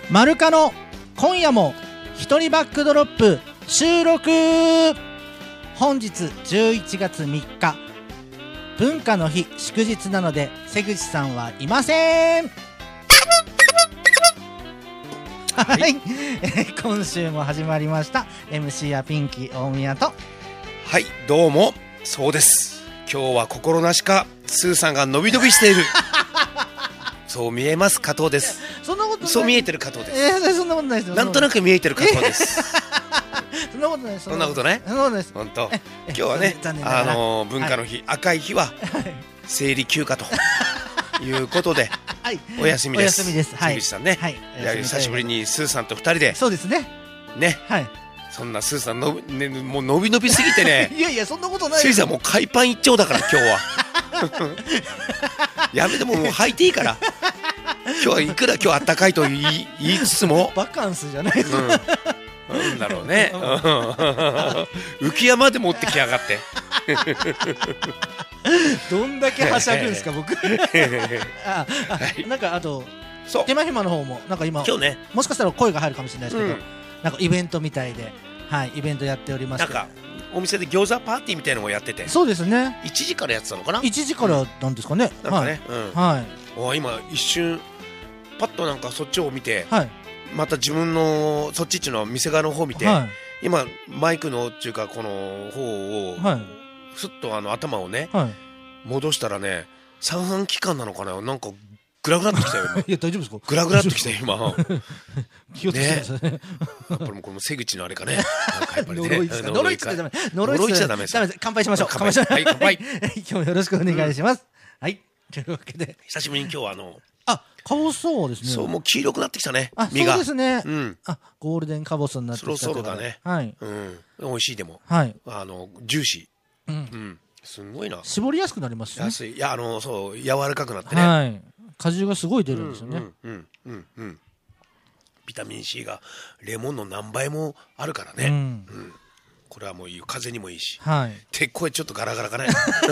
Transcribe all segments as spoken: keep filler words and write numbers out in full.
マルカの今夜も一人バックドロップ収録。本日じゅういちがつみっか文化の日祝日なので瀬口さんはいません。はい、はい、今週も始まりました エムシー やピンキー大宮と。 はい、どうもそうです。今日は心なしかスーさんが伸び伸びしているそう見えます加藤です。 そんなことない。 そう見えてる加藤です。 えー、そんなことないですよ。 なんとなく見えてる加藤です。 そんなことないです。 そんなことね。 そんなことないです。 本当。今日はね、あのー、文化の日、はい、赤い日は生理休暇ということで、はい、お休みです。 お休みです。 瀬口さんね、はい、久しぶりにスーさんとふたりで。 そうですね。 ね。はい。そんなスーさんの、ね、もう伸び伸びすぎてね。 いやいや、そんなことない。 スーさんもう海パン一丁だから今日は。やめてももう履いていいから。今日はいくら今日あったかいと言い、言いつつもバカンスじゃないですか、 うん、なんだろうね。浮山で持ってきやがってどんだけはしゃぐんですか僕ああ、はい、なんかあと手間暇の方もなんか今今日ね、 もしかしたら声が入るかもしれないですけど、うん、なんかイベントみたいで、はい、イベントやっておりまして、 なんかお店で餃子パーティーみたいなのもやってて。 そうですね、 いちじからやってたのかな。 いちじからなんですかね、 うん、なんかね、 はい、 お今一瞬パッとなんかそっちを見て、 はい、 また自分のそっちっちゅうのは店側の方を見て、はい、今マイクのっていうかこの方を、はい、すっとあの頭をね、はい、戻したらね、三半規管なのかな、なんかグラグラってきたよ。 いや大丈夫ですか。 グラグラってきたよ今。 気をつけてくださいね。 やっぱりもうこの瀬口のあれかね。なんかやっぱりね。 呪いですか。呪いっちゃダメ。 呪いっちゃダメです。 乾杯しましょう。乾杯しましょう。はい、乾杯。今日もよろしくお願いします。はい。というわけで久しぶりに今日はあの。 あ、カボスそうですね。 そう、もう黄色くなってきたね。 あ、そうですね。うん。あ、ゴールデンカボスになってきた。 そろそろだね。 はい。 うん。美味しいでも。 はい。 あのジューシー。うん。 うん。すごいな。 絞りやすくなりますね。 安い。いや、あのそう柔らかくなってね。 はい。果汁がすごい出るんですよね。 うんうんうん。ビタミン C がレモンの何倍もあるからね。 うん。 うん。これはもういい、風邪にもいいし。 はい。 で、声ちょっとガラガラかね。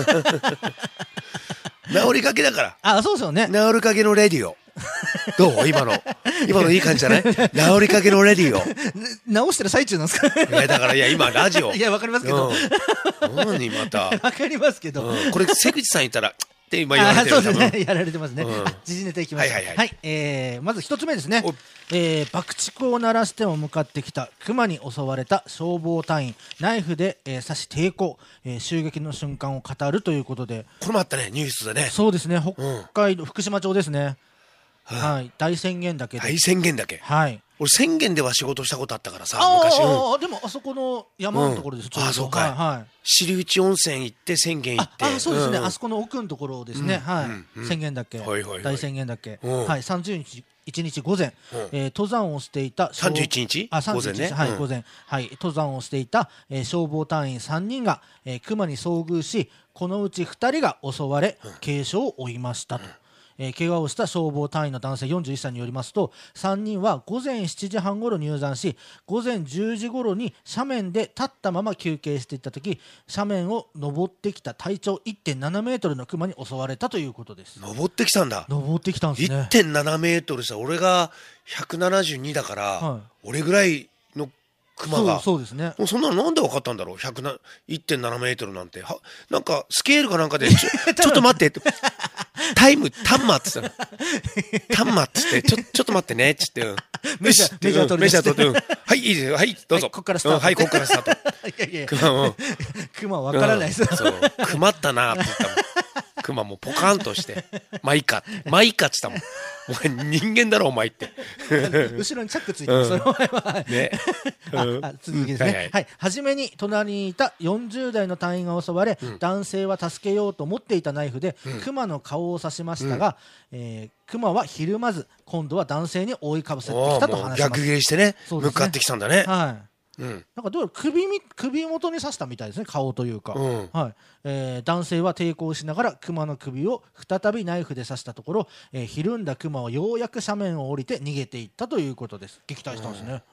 治りかけだから。 あ、そうですよね。 治りかけのレディオ。どう今の。今のいい感じじゃない？治りかけのレディオ。 直してる最中なんですか？ いや、だから、いや、今、ラジオ。 いや、わかりますけど。 何また。 わかりますけど。 これ、瀬口さんいたら、って今言われてる。 そうですね。やられてますね。時事ネタいきましょう。はい。えー、まず一つ目ですね。えー、爆竹を鳴らしても向かってきた熊に襲われた消防隊員、ナイフで、えー、刺し抵抗、えー、襲撃の瞬間を語るということで。 これもあったね、ニュースでね。 そうですね。北海道、うん、福島町ですね。はい、大宣言岳で。 大宣言岳。 はい。 俺宣言では仕事したことあったからさ、 昔。ああ、でもあそこの山のところです。 ああ、そうか。はい。尻内温泉行って宣言行って。 あ、そうですね。あそこの奥のところですね。はい。宣言岳。大宣言岳。はい。さんじゅういちにち午前、登山をしていた。 さんじゅういちにち？ あ、午前ね。はい、午前。はい。登山をしていた消防隊員さんにんが熊に遭遇し、このうちふたりが襲われ、軽傷を負いましたと。えー、怪我をした消防隊員の男性よんじゅういっさいによりますと、さんにんは午前しちじはんごろ入山し、午前じゅうじごろに斜面で立ったまま休憩していったとき、斜面を登ってきた体長 いってんななメートルの熊に襲われたということです。 登ってきたんだ。 登ってきたんですね。 いってんななメートルさ、俺がひゃくななじゅうにだから、はい、俺ぐらいの熊が。 そう、そうですね。 もうそんなのなんで分かったんだろう。ひゃくな いってんななメートルなんては、なんかスケールかなんかでちょ, ちょっと待ってタイムタンマって言ったの。タンマって言ってちょちょっと待ってねっつって、うん、 メジャーメジャー取りメジャー取って、うん、はいいいですよ、はいどうぞ、 はい、ここからスタート、 うん、はいここからスタート。 いやいや熊は熊分からないです、うん、 そう熊ったなって言ったもん。熊もポカンとしてまあいいかまあいいかって言ったもん。お前人間だろお前って後ろにチャックついてます、うん、その前はね。ああ続きですね、はいはい、はい、初めに隣にいたよんじゅうだいの隊員が襲われ、うん、男性は助けようと持っていたナイフで、うん、熊の顔を刺しましたが、うん、えー、熊はひるまず今度は男性に覆いかぶせてきたと話します。 逆切れしてね、向かってきたんだね。 はい、うん、なんかどうやら 首, 首元に刺したみたいですね、顔というか、うん、はい、えー、男性は抵抗しながら熊の首を再びナイフで刺したところ、えー、ひるんだ熊はようやく斜面を降りて逃げていったということです。撃退したんですね、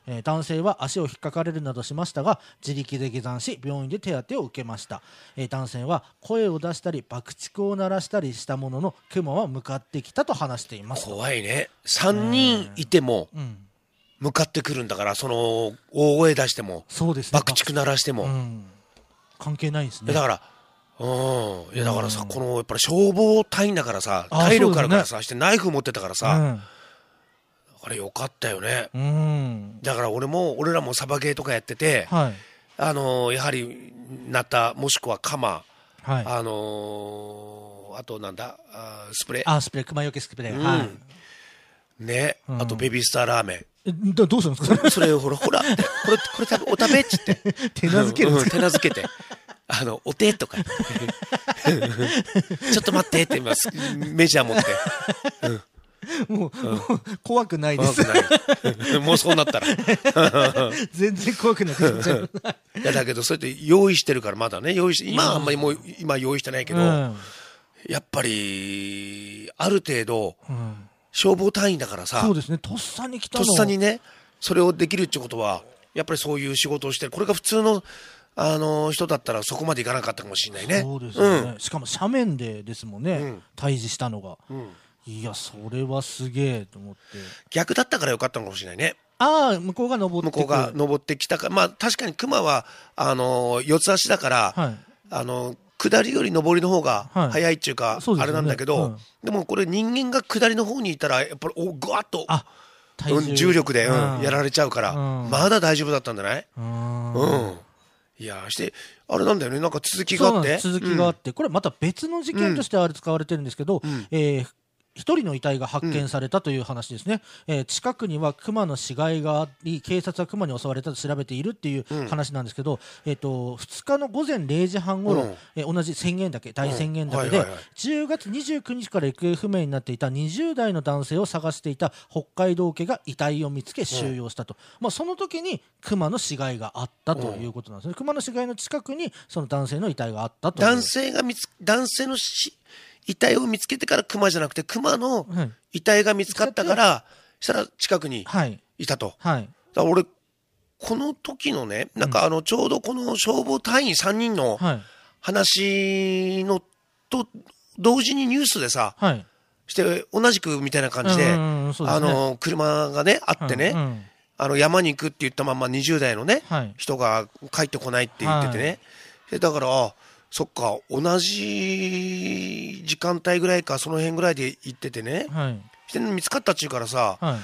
えー、男性は足を引っかかれるなどしましたが自力で下山し病院で手当てを受けました、えー、男性は声を出したり爆竹を鳴らしたりしたもののクマは向かってきたと話しています。 怖いね。さんにんいても向かってくるんだから、その大声出してもそうです、ね、 爆竹鳴らしても、うん、 関係ないですね。 だからうん、いやだからさ、うん、このやっぱり消防隊員だからさ、体力あるからさ、ね、してナイフ持ってたからさ、うん、あれよかったよね、うん、だから俺も俺らもサバゲーとかやってて、はい、あのー、やはりナタもしくはカマ、はい、あのー、あとなんだあスプレーあスプレー熊よけスプレー、うんはい、 ね、うん、あとベビースターラーメンえどうするんですかそれをほらほらこれこれ食べお食べっつって手なずけるんですか、 うん、手なずけてあのお手とかちょっと待ってって今メジャー持って、 うん、もう、うん、もう怖くないです怖くないもうそうなったら全然怖くなくなっちゃういやだけどそうやって用意してるからまだね用意して今はあんまりもう今用意してないけど、うん、やっぱりある程度、うん、消防隊員だからさそうですねとっさに来たのとっさにねそれをできるってことはやっぱりそういう仕事をしてこれが普通のあの人だったらそこまでいかなかったかもしれないね。 そうですね、うん、しかも斜面でですもんね、うん、対峙したのが、うん、いやそれはすげえと思って逆だったからよかったのかもしれないね。 ああ向こうが登って向こうが登ってきたかまあ確かに熊はあの四つ足だから、はい、あの下りより上りの方が早いっていうか、はい、あれなんだけど、ねはい、でもこれ人間が下りの方にいたらやっぱりおぐわっとうん、重力で、うん、やられちゃうから、うん、まだ大丈夫だったんじゃない？うん、うんいやしてあれなんだよねなんか続きがあって続きがあって、うん、これまた別の事件としてあれ使われてるんですけど、うんえー、一人の遺体が発見されたという話ですね、うんえー、近くには熊の死骸があり警察は熊に襲われたと調べているっていう話なんですけど、うんえー、とふつかの午前れいじはんごろ、うんえー、同じ宣言岳大宣言岳で、うんはいはいはい、じゅうがつにじゅうくにちから行方不明になっていたにじゅうだいの男性を探していた北海道家が遺体を見つけ収容したと、うんまあ、その時に熊の死骸があったということなんですね、うん、熊の死骸の近くにその男性の遺体があったという男性が見つ男性の死遺体を見つけてから熊じゃなくて熊の遺体が見つかったから、はい、したら近くにいたと、はいはい、だから俺この時のねなんかあのちょうどこの消防隊員さんにんの話のと同時にニュースでさ、はい、して同じくみたいな感じで、うんうんそうですね、あの車がねあってね、うんうん、あの山に行くって言ったままにじゅう代のね、はい、人が帰ってこないって言っててね、はい、だからそっか同じ時間帯ぐらいかその辺ぐらいで行っててね、はい、して見つかったっちゅうからさ、はい、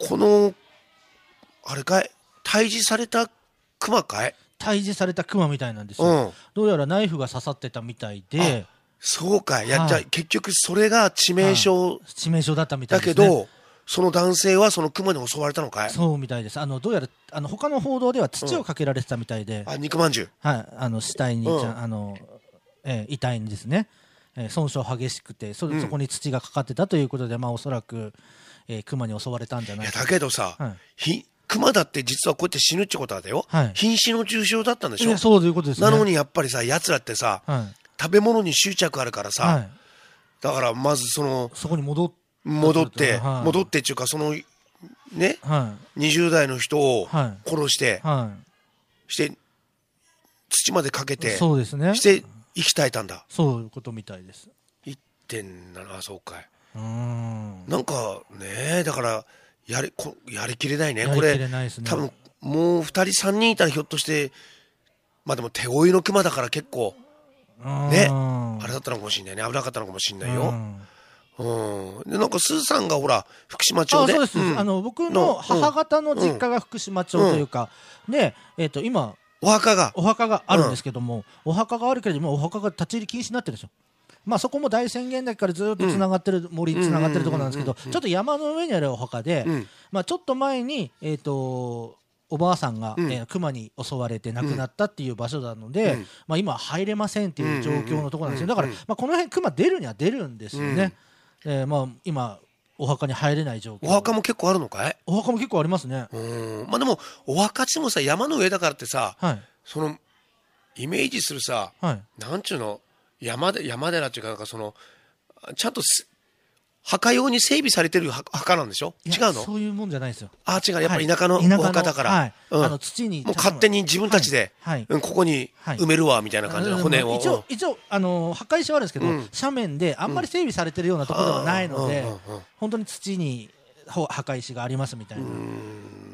このあれかい退治されたクマかい退治されたクマみたいなんですよ、うん、どうやらナイフが刺さってたみたいでそうかいや、はい、じゃあ結局それが致命傷、はい、 致命傷だったみたいですねだけどその男性はそのクマに襲われたのかいそうみたいですあのどうやらあの他の報道では土をかけられてたみたいで、 うん、あ肉まんじゅうはいあの死体に、うん、あのえー、遺体にですね、えー、損傷激しくて そ, そこに土がかかってたということで、うんまあ、おそらく、えー、熊に襲われたんじゃないかいやだけどさ、はい、熊だって実はこうやって死ぬってことはだよ、はい、瀕死の重傷だったんでしょそういうことですねなのにやっぱりさ奴らってさ、はい、食べ物に執着あるからさ、はい、だからまずそのそこに戻っ戻って、はい、戻ってっていうかそのね、はい、にじゅう代の人を殺して、はい、して土までかけてそうですねして生き絶えたんだそういうことみたいですいってんななそうかいうーんなんかねだからやりこやりきれないねこれ多分もうふたりさんにんいたらひょっとしてまあでも手負いの熊だから結構ねあれだったのかもしれないね危なかったのかもしれないようんでなんかスーさんがほら福島町であそうです、うん、あの僕の母方の実家が福島町というか、うん、で、えー、と今お墓がお墓があるんですけども、うん、お墓があるけれどもお墓が立ち入り禁止になってるんですよまあそこも大宣言だからずっとつながってる、うん、森つながってるところなんですけどちょっと山の上にあるお墓で、うんまあ、ちょっと前にえっ、ー、とおばあさんが、うんえー、熊に襲われて亡くなったっていう場所なので、うんまあ、今入れませんっていう状況のところなんですよだから、まあ、この辺熊出るには出るんですよね、うんえーまあ、今お墓に入れない状況お墓も結構あるのかいお墓も結構ありますねうんまあでもお墓地もさ山の上だからってさ、はい、そのイメージするさ、はい、なんちゅうの山で山寺っていうかなんかそのちゃんと墓用に整備されてる墓なんでしょ？違うの？ そういうもんじゃないですよ。 あ、違う。やっぱり田舎のお墓だから。 はい。あの土に。 もう勝手に自分たちで、ここに埋めるわ、みたいな感じの骨を。 一応、一応、あの、墓石はあるんですけど、斜面であんまり整備されてるようなところではないので、本当に土に墓石がありますみたいな。うん、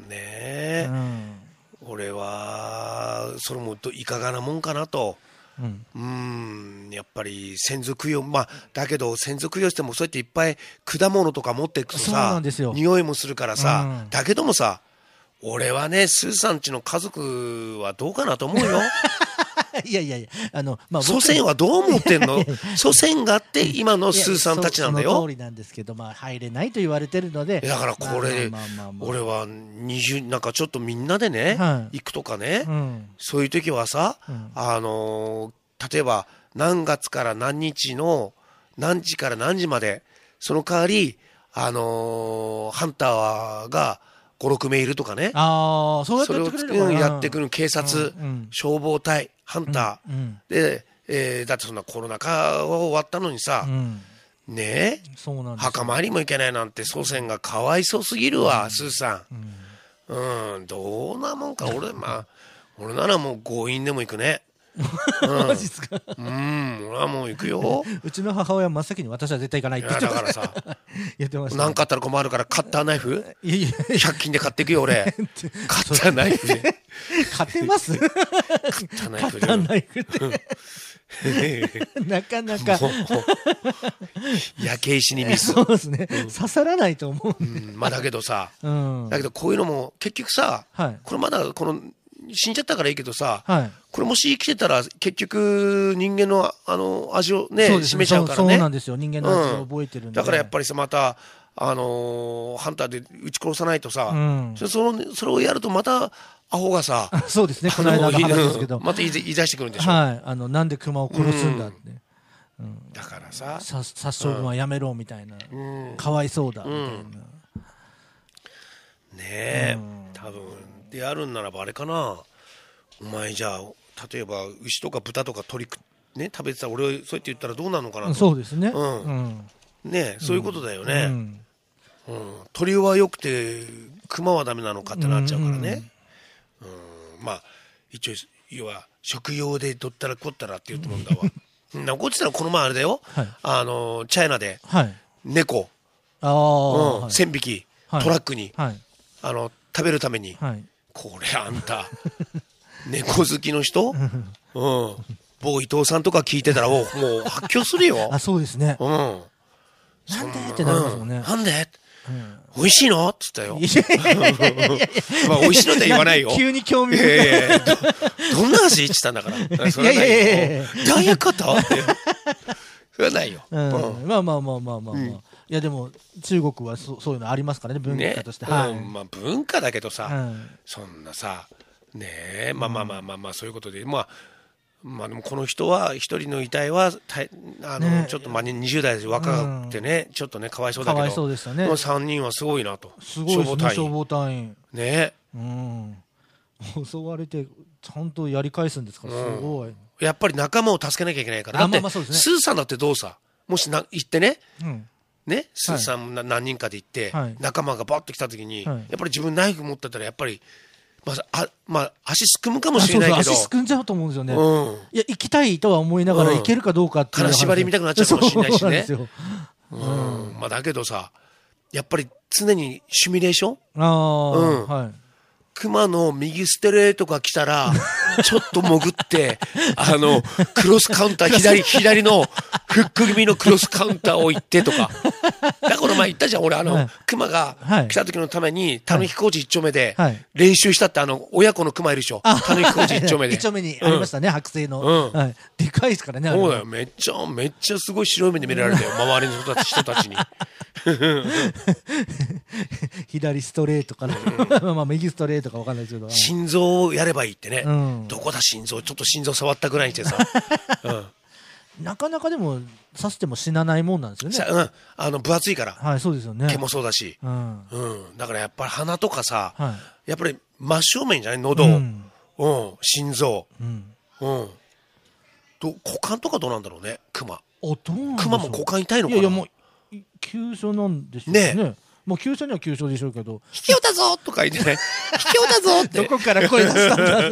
ねえ。俺は、それもいかがなもんかなと。うん、うんやっぱり先祖供養、まあ、だけど先祖供養してもそうやっていっぱい果物とか持っていくとさ、匂いもするからさ、うん、だけどもさ、俺はね、スーさんちの家族はどうかなと思うよ。 いやいやいや、あの、 まあ、祖先はどう思ってんの？祖先があって今のスーさんたちなんだよ。 その通りなんですけど、まあ、入れないと言われてるので。 だからこれ、俺はにじゅう、なんかちょっとみんなでね、はい、行くとかね、うん、そういう時はさ、うん、あのー、例えば何月から何日の何時から何時まで、その代わり、あのー、ハンターが、ご、ろくめいいるとかね。 ああ、そうやってやってくれるのかな。 やってくる警察、うんうん、消防隊、ハンター。うんうん、で、えー、だってそんなコロナ禍は終わったのにさ、うん、ねえ、そうなんです、墓参りも行けないなんて祖先がかわいそうすぎるわ、うん、スーさん。うん、うん、どうなもんか、俺、まあ、俺ならもう強引でも行くね。 マジっすか？ うん、俺はもう行くよ。 うちの母親真っ先に私は絶対行かないって言ってだからさ、 言ってました。 何かあったら困るからカッターナイフひゃく均で買っていくよ俺。カッターナイフで買ってます？カッターナイフで。カッターナイフでなかなか焼け石にミス。 そうですね、刺さらないと思う。 まあだけどさ、だけどこういうのも結局さ、これまだこの死んじゃったからいいけどさ、はい、これもし生きてたら結局人間のあの味をね、ね、示しちゃうからね。 そうなんですよ、人間の味を覚えてるんで、うん、 だからやっぱりさ、またあのー、ハンターで撃ち殺さないとさ、うん、そのそれをやるとまたアホがさそうですね、この間の話ですけどまた言い出してくるんでしょ。 はい、あのなんで熊を殺すんだって、 うんうん、だからさ殺傷軍はやめろみたいな、うん、かわいそうだみたいな、うん、ねえ、うん、多分でやるんならばあれかな、お前じゃあ例えば牛とか豚とか鳥ね食べてたら俺そうやって言ったらどうなるのかなと。 そうですね、 うんうん、ねそういうことだよね、うんうん、鳥はよくて熊はダメなのかってなっちゃうからね、うんうん、まあ一応要は食用で取ったらこったらって言うと思うんだわ残ってたらこの前あれだよ、はい、あのチャイナで猫、はいうん、せんびき、はい、トラックに、はい、あの食べるために、はい、これあんた猫好きの人、うん、某伊藤さんとか聞いてたらもう発狂するよ。 あ、そうですね、うん、なんでってなりますもんね、 うん、なんで、うん、美味しいのっつったよ。まあ美味しいのって言わないよ。 急に興味深い。 どんな味って言ったんだから。それはないよ。どういうことって。それはないよ。 まあまあまあまあまあ。いやでも中国はそそういうのありますからね、文化として。 まあ文化だけどさ、そんなさ、ねえ、まあまあまあまあまあそういうことで、まあ。まあでもこの人は一人の遺体はあの、ね、ちょっとまあにじゅう代で若くてね、うん、ちゃんとねかわいそうだけど、かわいそうでしたね、このさんにんはすごいなと。 すごいですね、消防隊員ね、 うん、襲われてちゃんとやり返すんですから、すごい、うん、 やっぱり仲間を助けなきゃいけないから。だって、まあまあね、スーさんだってどうさ、もしな行ってね、うんね、スーさん何人かで行って、はい、仲間がバッと来た時に、はい、やっぱり自分ナイフ持ってたらやっぱりまあ、あまあ、足すくむかもしれないけど、 そうそう、足すくんじゃうと思うんですよね、うん、いや行きたいとは思いながら行けるかどうかっていう、 金縛り見たくなっちゃうかもしれないしね。うんまあ、だけどさ、やっぱり常にシミュレーション、あ、うんはい、熊の右ストレートが来たらちょっと潜ってあのクロスカウンター左左のフック気味のクロスカウンターを行ってとか。だからこの前言ったじゃん俺、あの、はい、熊が来た時のためにたぬき工事一丁目で練習したって、あの親子の熊いるでしょ、たぬき工事一丁目で一丁目にありましたね、うん、剥製の、うんはい、でかいですからね。 そうだよ、めっちゃめっちゃすごい白い目で見られたよ周りの人たち人たちに左ストレートかな、うん、まあ右ストレートか分かんないですけど、 心臓をやればいいってね、うん、どこだ心臓、ちょっと心臓触ったぐらいにしてさ、うんなかなかでも刺しても死なないもんなんですよね。 うん、あの分厚いから、 はい、そうですよね。 毛もそうだし、うんうん、だからやっぱり鼻とかさ、はい、やっぱり真正面じゃない、喉、うんうん、心臓、うんうん、と股間とかどうなんだろうね、クマ。クマも股間痛いのかな。いやいやもう急所なんでしょうね。ね、もう急所には急所でしょうけど、 卑怯だぞとか言ってね、卑怯だぞってどこから声出したんだ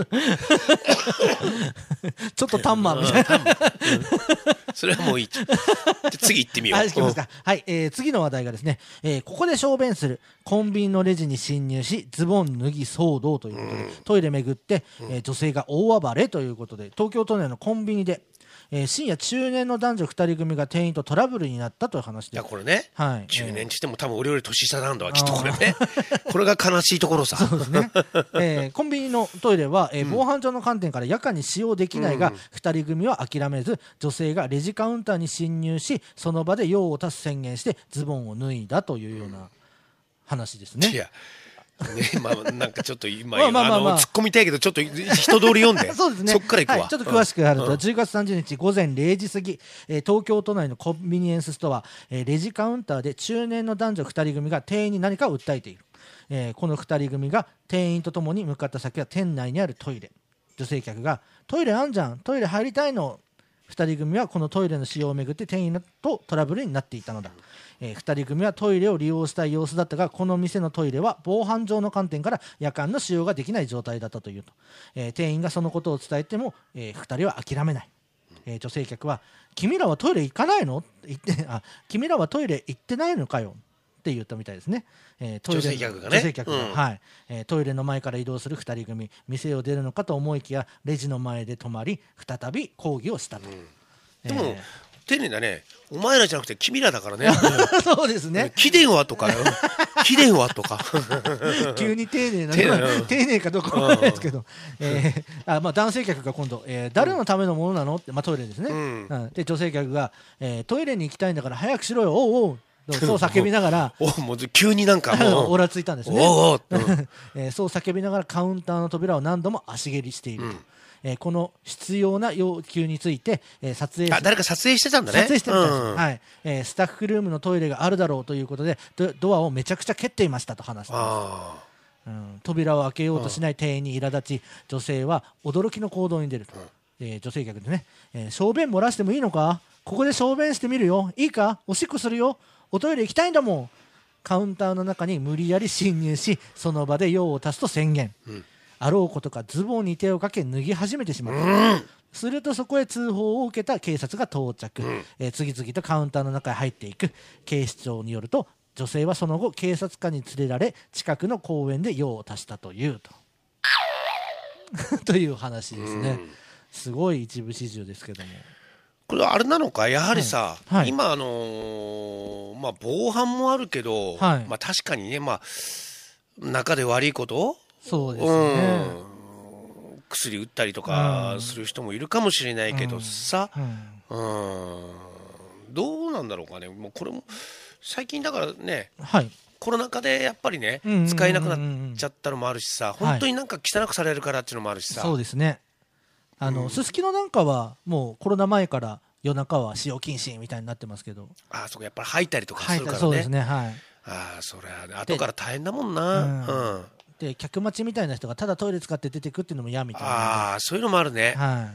ちょっとタンマンみたいな、うんうん、 それはもういい次行ってみよう。 はい、はい、えー、次の話題がですね、えー、ここで小便するコンビニのレジに侵入しズボン脱ぎ騒動ということで、うん、トイレ巡って、えー、女性が大暴れということで、東京都内のコンビニでえー、深夜中年の男女ふたり組が店員とトラブルになったという話で、 いやこれね、 はい、 中年ってしても多分俺より年下なんだわきっとこれねこれが悲しいところさ。 そうですね、えー、コンビニのトイレは、えー、防犯上の観点から夜間に使用できないが、うん、ふたり組は諦めず女性がレジカウンターに侵入しその場で用を足す宣言してズボンを脱いだというような話ですね。 いやね、まあなんかちょっと今突っ込みたいけどちょっと一通り読んでそうですね、 そっからいくわ、 はい、ちょっと詳しくやると、うん、じゅうがつさんじゅうにち午前れいじ過ぎ、えー、東京都内のコンビニエンスストア、えー、レジカウンターで中年の男女ふたり組が店員に何かを訴えている、えー、このふたり組が店員とともに向かった先は店内にあるトイレ。女性客がトイレあんじゃん、トイレ入りたいの。ふたり組はこのトイレの使用をめぐって店員とトラブルになっていたのだ。えー、ふたり組はトイレを利用したい様子だったがこの店のトイレは防犯上の観点から夜間の使用ができない状態だったというと、えー、店員がそのことを伝えても、えー、ふたりは諦めない、えー、女性客は君らはトイレ行かないのって言ってあ君らはトイレ行ってないのかよって言ったみたいですね。えー、トイレ女性客がね、 女性客が、うん、はい、えー、トイレの前から移動するふたり組、店を出るのかと思いきやレジの前で止まり再び抗議をしたと、うん、 でも、えー丁寧だね。お前らじゃなくて君らだからね。 そうですね。 貴殿はとか、貴殿はとか。 急に丁寧な、丁寧かどうかわからないですけど、えー、あまあ男性客が今度、えー、誰のためのものなのって、まあトイレですね。うんうん、で女性客が、えー、トイレに行きたいんだから早くしろよ。おうおう。そう叫びながらおもう急になんかもうオラついたんですね。 おお、うんえー、そう叫びながらカウンターの扉を何度も足蹴りしていると。うんえー、この必要な要求について、えー、撮影あ誰か撮影してたんだね。 撮影してたんです、うんはいえー、スタッフルームのトイレがあるだろうということで ド, ドアをめちゃくちゃ蹴っていましたと話しています、うん、扉を開けようとしない店員に苛立ち女性は驚きの行動に出ると、うんえー、女性客でね、えー、小便漏らしてもいいのか、ここで小便してみるよ、いいか、おしっこするよ、おトイレ行きたいんだもん。カウンターの中に無理やり侵入しその場で用を足すと宣言、うんあろうことかズボンに手をかけ脱ぎ始めてしまった、うん、するとそこへ通報を受けた警察が到着、うんえー、次々とカウンターの中へ入っていく。警視庁によると女性はその後警察官に連れられ近くの公園で用を足したというとという話ですね、うん、すごい一部始終ですけども、 これあれなのかやはりさ、 はいはい、 今あのーまあ、防犯もあるけど、はいまあ、確かにね、まあ、中で悪いことそうですね、 うん、薬打ったりとかする人もいるかもしれないけどさ、うんうんうん、どうなんだろうかね。もうこれも最近だからね、はい、コロナ禍でやっぱりね、うんうんうんうん、使えなくなっちゃったのもあるしさ、本当になんか汚くされるからっていうのもあるしさ、 はい、そうですね。あのすすきのなんかはもうコロナ前から夜中は使用禁止みたいになってますけど、 あそこやっぱり吐いたりとかするからね。 そうですね、はい、 あそれは後から大変だもんな、うんうんで客待ちみたいな人がただトイレ使って出てくっていうのも嫌みたいな。 ああそういうのもあるね、 はい、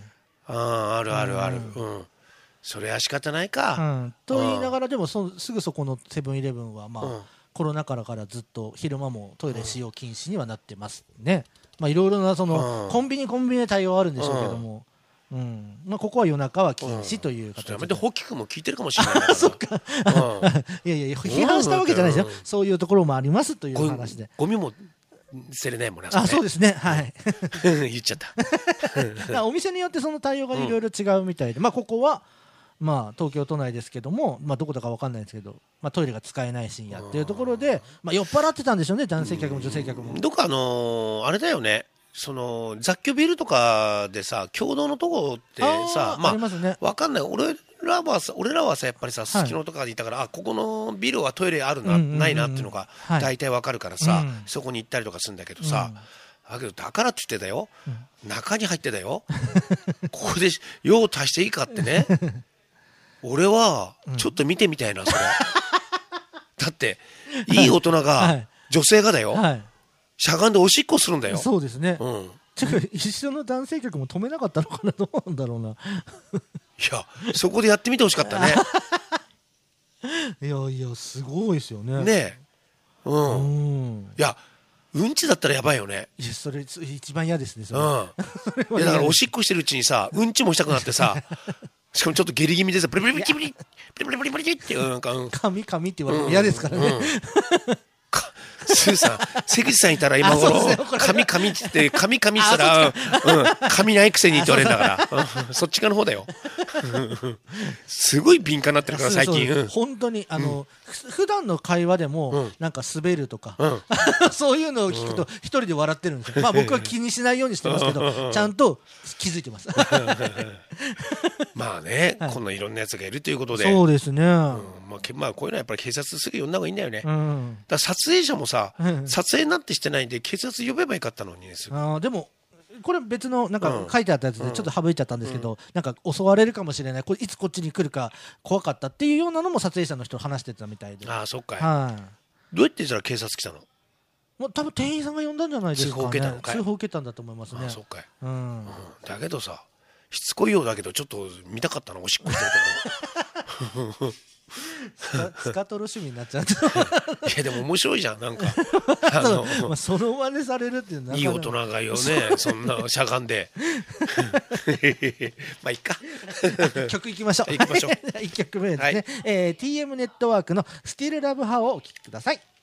ああるあるある、うんうん、それは仕方ないか、 うん、と言いながらでもそすぐそこのセブンイレブンはまあ、うん、コロナ禍からずっと昼間もトイレ使用禁止にはなってますね。まあいろいろなその、うん、コンビニコンビニで対応あるんでしょうけども、うんうんまあ、ここは夜中は禁止という形で、うん、やめてホッキ君も聞いてるかもしれないからそっか、うん、いやいや批判したわけじゃないですよ、うん、そういうところもありますという話で。 ゴミも捨てれないもんね。 あ、そうですね。はい。 言っちゃった。 お店によってその対応がいろいろ違うみたいで、うん、まあここはまあ東京都内ですけども、まあどこだかわかんないですけど、まあトイレが使えない深夜っていうところで、まあ酔っ払ってたんでしょうね、男性客も女性客も。 どっかあのー、あれだよね。その雑居ビルとかでさ共同のとこってさ、まあ、ありますね、わかんない。俺らはさ俺らはさやっぱりさすすきのとかでいたから、はい、あここのビルはトイレあるな、うんうんうん、ないなっていうのが大体わかるからさ、はい、そこに行ったりとかするんだけどさ、うん、だけどだからって言ってたよ、うん、中に入ってたよここで用を足していいかってね俺はちょっと見てみたいなそれ、うん、だっていい大人が、はい、女性がだよ、はいしゃがんでおしっこするんだよ。 そうですね、うん、ちょっと一緒の男性客も止めなかったのかな、どうなんだろうな。いやそこでやってみてほしかったねいやいやすごいですよね。 ねえ、うん、うん、いやうんちだったらやばいよね。 いやそれ一番嫌ですねそれ、 うん、いやだからおしっこしてるうちにさうんちもしたくなってさしかもちょっと下痢気味でさブリブリブリブリブリブリブリブリブリってうんかうん神神って言われても嫌ですからね、うんうんスーさん、関口さんいたら今頃、神神って言って、神神って言ったら、うん、神ないくせにって言われるんだから、そっち側の方だよ。すごい敏感になってるから、最近。 本当に、あの、普段の会話でも、なんか滑るとか、そういうのを聞くと、一人で笑ってるんですよ。まあ僕は気にしないようにしてますけど、ちゃんと気づいてます。 まあね、こんないろんなやつがいるということで。 そうですね。 まあこういうのはやっぱり警察すぐ呼んだ方がいいんだよね。だから撮影者もさ、撮影なんてしてないんで警察呼べばよかったのにね。 あでもこれ別のなんか書いてあったやつでちょっと省いちゃったんですけど、なんか襲われるかもしれない、これいつこっちに来るか怖かったっていうようなのも撮影者の人話してたみたいで。 ああそっかい。どうやってじゃあ警察来たの？ もう多分店員さんが呼んだんじゃないですかね。 通報受けたのかい？ 通報受けたんだと思いますね。 ああそっかい。 うん。 だけどさ、しつこいようだけどちょっと見たかったのおしっこしてるところ。 スカトロ趣味になっちゃうといやでも面白いじゃんなんかあの、まあ、その真似されるっていうのはいい大人がよねそんなしゃがんでまあいいか曲いきましょういきましょういっきょくめですね、はいえー、ティーエム ネットワークのスティルラブハをお聴きください。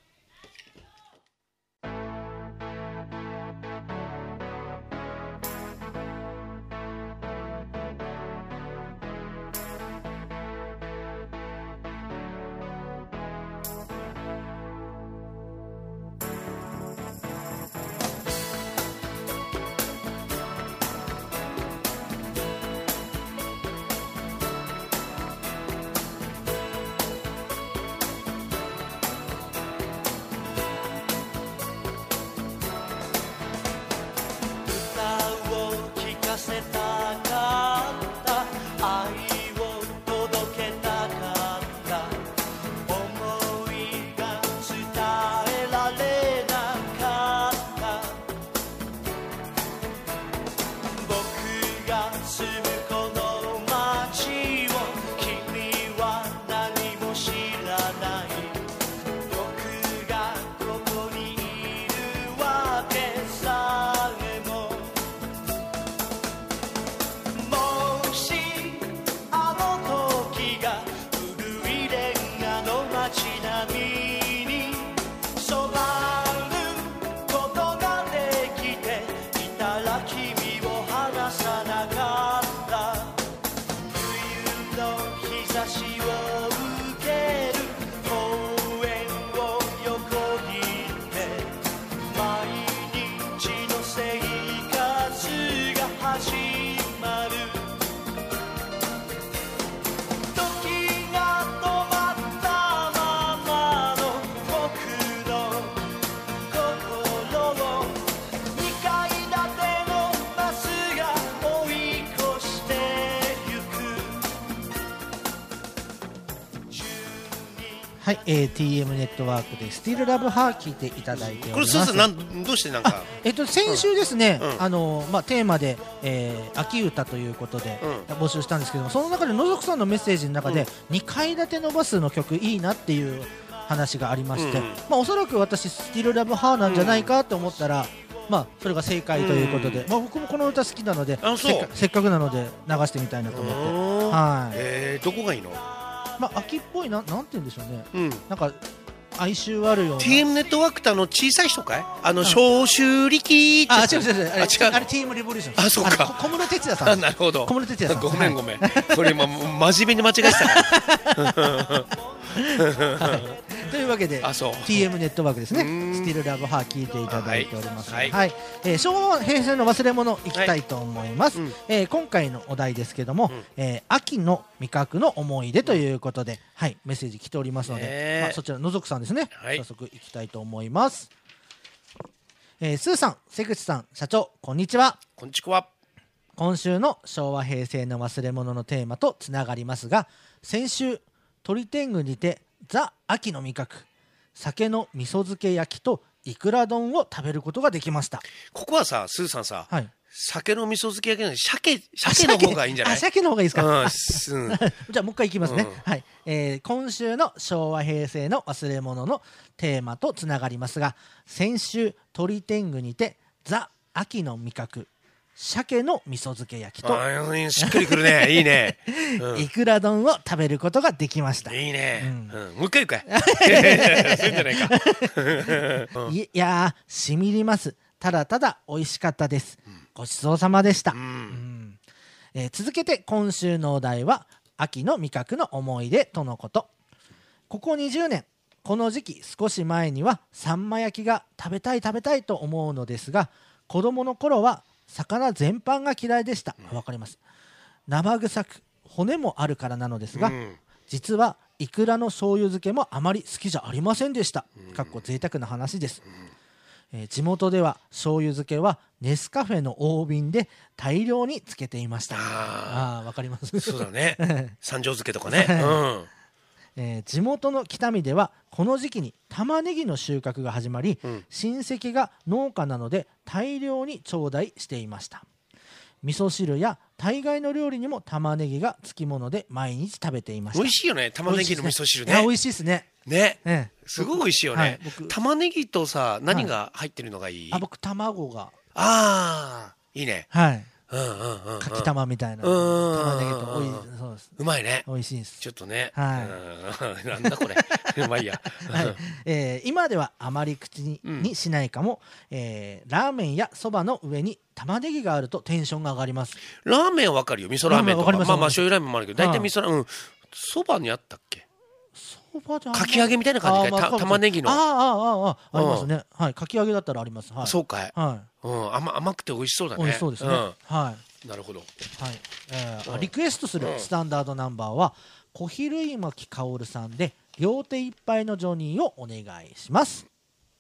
はい、えー、ティーエム ネットワークでスティルラブハー聞いていただいております。 これそうそうなんどうしてなんかえっと先週ですね、うん、あのまあテーマで、えー、秋歌ということで、うん、募集したんですけども、その中でのぞくさんのメッセージの中で、うん、にかい建てのバスの曲いいなっていう話がありまして、うん、まあおそらく私スティルラブハーなんじゃないかと思ったら、うん、まあそれが正解ということで、うん、まあ僕もこの歌好きなのでせっか、せっかくなので流してみたいなと思って、はい。 えー、どこがいいの？ まあ、秋っぽいな、なんて言うんでしょうね、うん、なんか哀愁あるような。 ティーエム ネットワークってあの小さい人かい？あの消臭力って。 あ、違う違う違う、あれ、あれ ティーエム レボリューション。 あ、そうか、 小室哲哉さん。 なるほど、 小室哲哉さん。 ごめんごめん、はい、これ今真面目に間違えてたからはい、というわけで ティーエム ネットワークですね、スティルラブハー聞いていただいております。はい、はい、えー、昭和平成の忘れ物いきたいと思います。はい、えー、今回のお題ですけども、うん、えー、秋の味覚の思い出ということで、はい、メッセージ来ておりますので、えーまあ、そちらのぞくさんですね、はい、早速いきたいと思います。えー、スーさん、瀬口さん、社長、こんにちは。 こんにちは。 今週の昭和平成の忘れ物のテーマとつながりますが、先週鳥天狗にてザ・秋の味覚、酒の味噌漬け焼きといくら丼を食べることができました。 ここはさ、スーさんさ、はい、 酒の味噌漬け焼きの鮭鮭の方がいいんじゃない？ 鮭の方がいいですか。 うん、 じゃあもう一回いきますね。うん、はい、えー、今週の昭和平成の忘れ物のテーマとつながりますが、先週鳥天狗にてザ秋の味覚鮭の味噌漬け焼きと、 しっくりくるね。いいね、 うん、いくら丼を食べることができました。 いいね、うんうん、もう一回言うかい。そういうんじゃないか。 うん、いやーしみります。ただただ美味しかったです、うん、ごちそうさまでした、うんうんえー、続けて今週のお題は秋の味覚の思い出とのこと。ここにじゅうねんこの時期少し前にはサンマ焼きが食べたい食べたいと思うのですが、子供の頃は魚全般が嫌いでした。わかります。生臭く骨もあるからなのですが、うん、実はイクラの醤油漬けもあまり好きじゃありませんでした。かっこ贅沢な話です。うん、えー、地元では醤油漬けはネスカフェの大瓶で大量につけていました。ああ、わかります。 そうだね。三条漬けとかね。うんえー、地元の北見ではこの時期に玉ねぎの収穫が始まり、うん、親戚が農家なので大量に頂戴していました。味噌汁や大概の料理にも玉ねぎがつきもので毎日食べていました。 美味しいよね、玉ねぎの味噌汁ね。 美味しいですね。 ね、ね、すごい美味しいよね、はい、玉ねぎとさ、何が入ってるのがいい？ はい、あ、僕卵が。 ああ、いいね。 はい。 うんうんうん、 かきたまみたいな玉ねぎとおいそうです。 うまいね。 美味しいです。 ちょっとね。 はい。 なんだこれ。うまいや。 はい、えー、今ではあまり口に、うん、にしないかも、えー。ラーメンやそばの上に玉ねぎがあるとテンションが上がります。 ラーメンはわかるよ。味噌ラーメンとか。まあまあ醤油ラーメンもあるけど、大体味噌ラーメン。そばにあったっけ？かき揚げみたいな感じで、まあ、玉ねぎの。 ああああああありますね。はい、かき揚げだったらあります。はい、 そうかい。 はい。 うん、甘甘くて美味しそうだね。 美味しそうですね。うん、はい。 なるほど。 はい。えー、リクエストするスタンダードナンバーは小比類巻薫さんで両手いっぱいのジョニーをお願いします。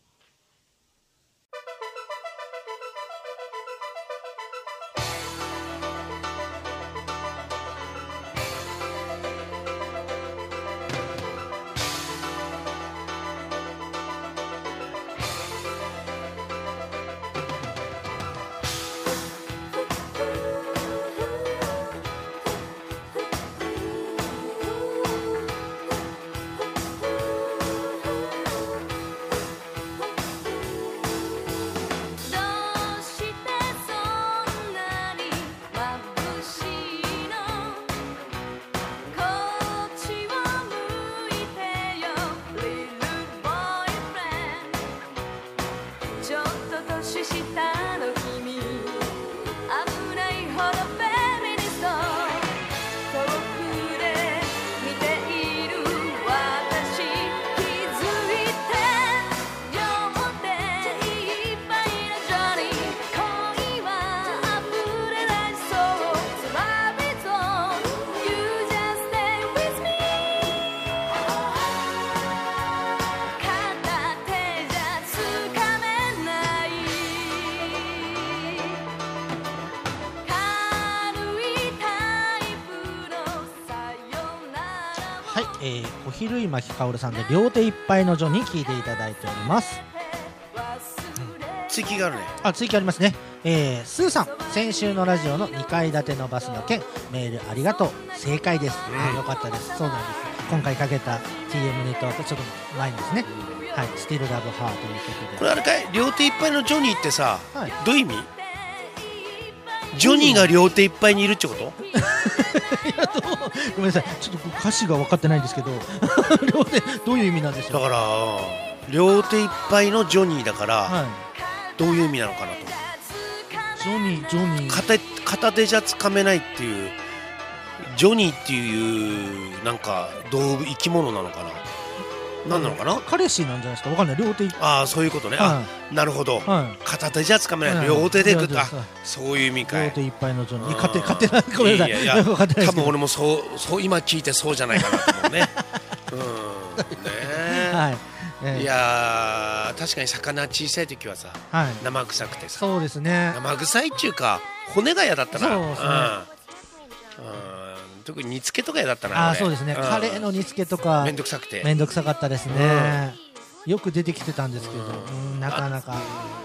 はい、えー、小比類巻薫さんで両手いっぱいのジョに聞いていただいております。 うん、追記があるね。 あ、追記ありますね。えー、スーさん、先週のラジオのにかい建てのバスの件メールありがとう。正解です。うん、あ、よかったです。そうなんです。今回かけた ティーエム ネットワークちょっと前にですね。はい、スティルラブハーという曲で。 これあれかい、両手いっぱいのジョニーってさ、はい、どういう意味？ジョニーが両手いっぱいにいるってこと？ いや、どうごめんなさい、ちょっと歌詞が分かってないんですけど両手どういう意味なんでしょう。 だから両手いっぱいのジョニーだから、はい、どういう意味なのかなと。 ジョニージョニー片, 片手じゃつかめないっていうジョニーっていうなんか動物生き物なのかな、何なのかな。 彼氏なんじゃないですか。わかんない。両手いっぱい。 ああ、そういうことね。はい、あ、なるほど、はい。片手じゃつかめない、はい、両手でグッと、あ、そういう意味かい。 両手いっぱいのジョニー。勝手勝手な、ごめんなさい。いやいや、 多分俺もそうそう今聞いてそうじゃないかなと思うね。うん、ねえ。はい。えー、いやー、確かに魚小さい時はさ、はい、生臭くてさ。 そうですね。 生臭いっていうか骨が嫌だったな。 そうですね。うんうん、特に煮付けとか嫌だったな。 あ、そうですね、うん、カレーの煮付けとかめんどくさくてめんどくさかったですね、うん、よく出てきてたんですけど、うん、なかなか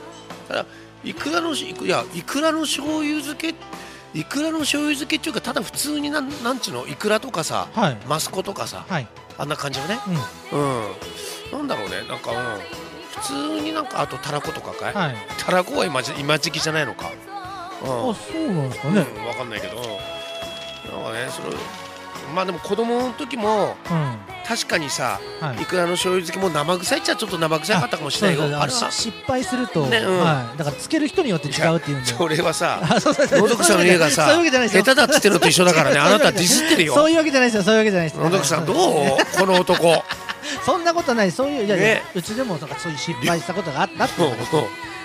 いくらのいやいくらの醤油漬けいくらの醤油漬けっていうかただ普通になんなんちゅうのいくらとかさ、はい、マスコとかさ、はい、あんな感じよね、うん、うん、なんだろうねなんか、うん、普通になんかあとたらことかかい、はい、たらこは今今時期じゃないのか、 うん、あそうなんですかね、 うん、わかんないけどなんかねそれまあでも子供の時も、うん、確かにさ、はい、いくらの醤油漬けも生臭いっちゃちょっと生臭かったかもしれないよ。あれは失敗すると、ねうんはい、だからつける人によって違うっていうんでそれはさのどくさんの家がさ下手だっつってるのと一緒だからねあなたディスってるよ。 そういうわけじゃないですよそういうわけじゃないですのどくさんどうこの男そんなことないそういういやいや、ね、うちでもなんかそういう失敗したことがあったっていうことはい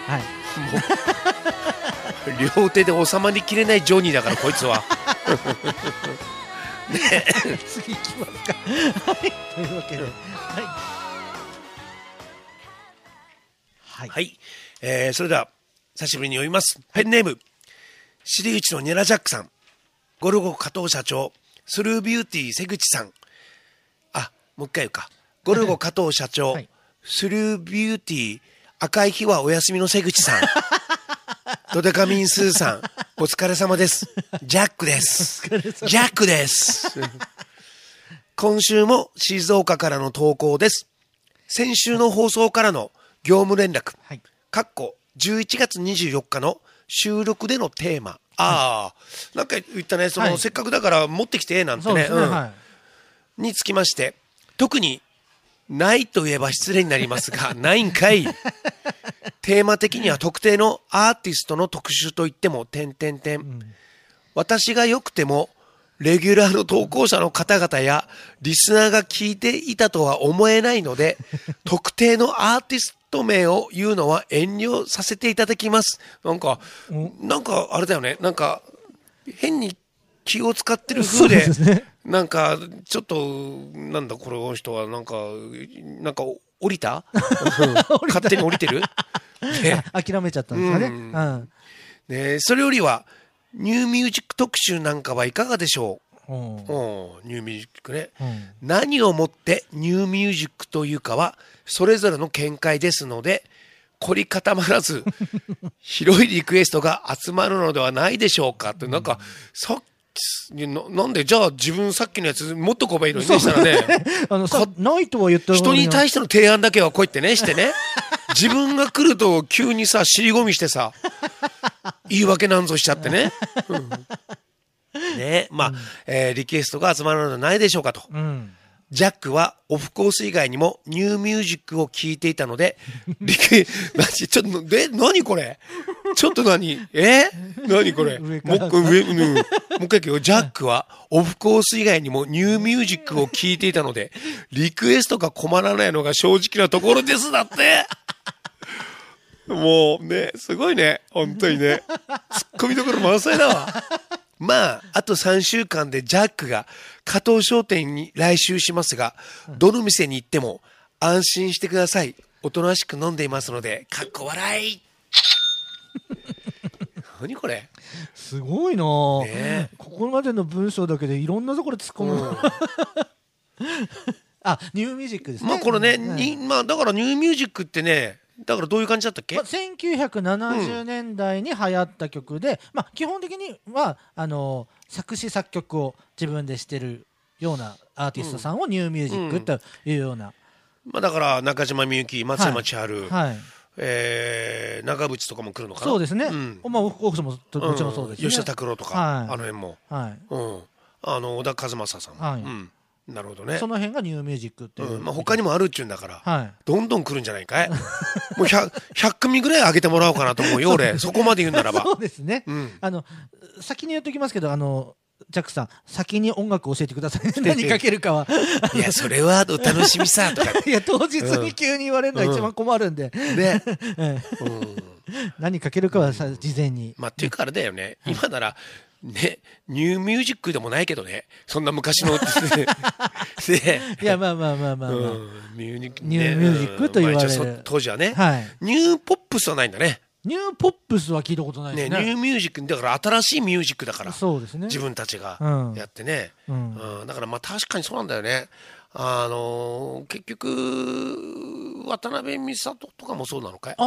両手で収まりきれないジョニーだからこいつはね、次行きますかはいというわけではいはい、はいえー、それでは久しぶりに読みます。ペンネーム尻内のニェラジャックさん、ゴルゴ加藤社長、スルービューティー瀬口さん、あもう一回言うかゴルゴ加藤社長、はい、スルービューティー赤い日はお休みの瀬口さんドデカミンスーさんお疲れ様です。ジャックです。ジャックです。今週も静岡からの投稿です。先週の放送からの業務連絡、はい、かっこじゅういちがつにじゅうよっかの収録でのテーマ、ああ、なんか言ったね、その、はい、せっかくだから持ってきてなんてね、うんはい、につきまして、特にないと言えば失礼になりますが、ないんかい。テーマ的には特定のアーティストの特集といっても、点々点、うん、私が良くても、レギュラーの投稿者の方々やリスナーが聞いていたとは思えないので、特定のアーティスト名を言うのは遠慮させていただきます。なんか、なんかあれだよね、なんか変に気を使ってる風で、ね、なんかちょっとなんだこの人はなんかなんか降りた勝手に降りてる、 ね、諦めちゃったんですかね、うんうん、 ねそれよりはニューミュージック特集なんかはいかがでしょう。おニューミュージックね、うん、何をもってニューミュージックというかはそれぞれの見解ですので凝り固まらず広いリクエストが集まるのではないでしょうかって、なんかさっき な, なんでじゃあ自分さっきのやつ持っとこばいいのにねしたらねあのさないとは言ったのに人に対しての提案だけはこうやってねしてね自分が来ると急にさ尻込みしてさ言い訳なんぞしちゃってね、うん、ねまあ、うんえー、リクエストが集まるのではないでしょうかと、うん、ジャックはオフコース以外にもニューミュージックを聴いていたのでリクエちょっとで何これちょっと何え何これもう一回上、うん、もう一回よジャックはオフコース以外にもニューミュージックを聴いていたのでリクエストが困らないのが正直なところですだってもうねすごいね本当にねツッコミどころ満載だわまああとさんしゅうかんでジャックが加藤商店に来襲しますが、どの店に行っても安心してください、おとなしく飲んでいますのでかっこ笑い何これすごいな、ね、ここまでの文章だけでいろんなところ突っ込む、うん、あニューミュージックですね。 まあこれね、うんにまあ、だからニューミュージックってねだからどういう感じだったっけ、まあ、 せんきゅうひゃくななじゅうねんだいに流行った曲で、うんまあ、基本的にはあの作詞作曲を自分でしてるようなアーティストさんをニューミュージックというような、 うんまあ、だから中島みゆき、松山千春、はいはいえー、長渕とかも来るのかな。 そうですね、うんまあ、オフコースももちろんそうですね、 吉田拓郎とか、はい、あの辺も、はいうん、あの小田和正さん、はいうんなるほどね。 その辺がニューミュージックっていう、 うんまあ、他にもあるっちゅうんだから、はい、どんどん来るんじゃないかいもう ひゃく, ひゃく組ぐらい上げてもらおうかなと思うよ俺そこまで言うならばそうですね、うん、あの先に言っておきますけどあのジャックさん先に音楽を教えてください何かけるかはいやそれはお楽しみさとかいや当日に急に言われるのは一番困るんで、うんねうん、何かけるかはさ事前にまあっていうかあれだよね、はい、今ならね、ニューミュージックでもないけどねそんな昔のいやまあまあまあまあ、まあうん、 ニューミュージックと言われる、まあ、 当時はね、はい、ニューポップスはないんだね。 ニューポップスは聞いたことないですね。 ねニューミュージックだから新しいミュージックだからそうですね自分たちがやってね、うんうん、だからまあ確かにそうなんだよね。あのー、結局渡辺美里とかもそうなのかい。 あ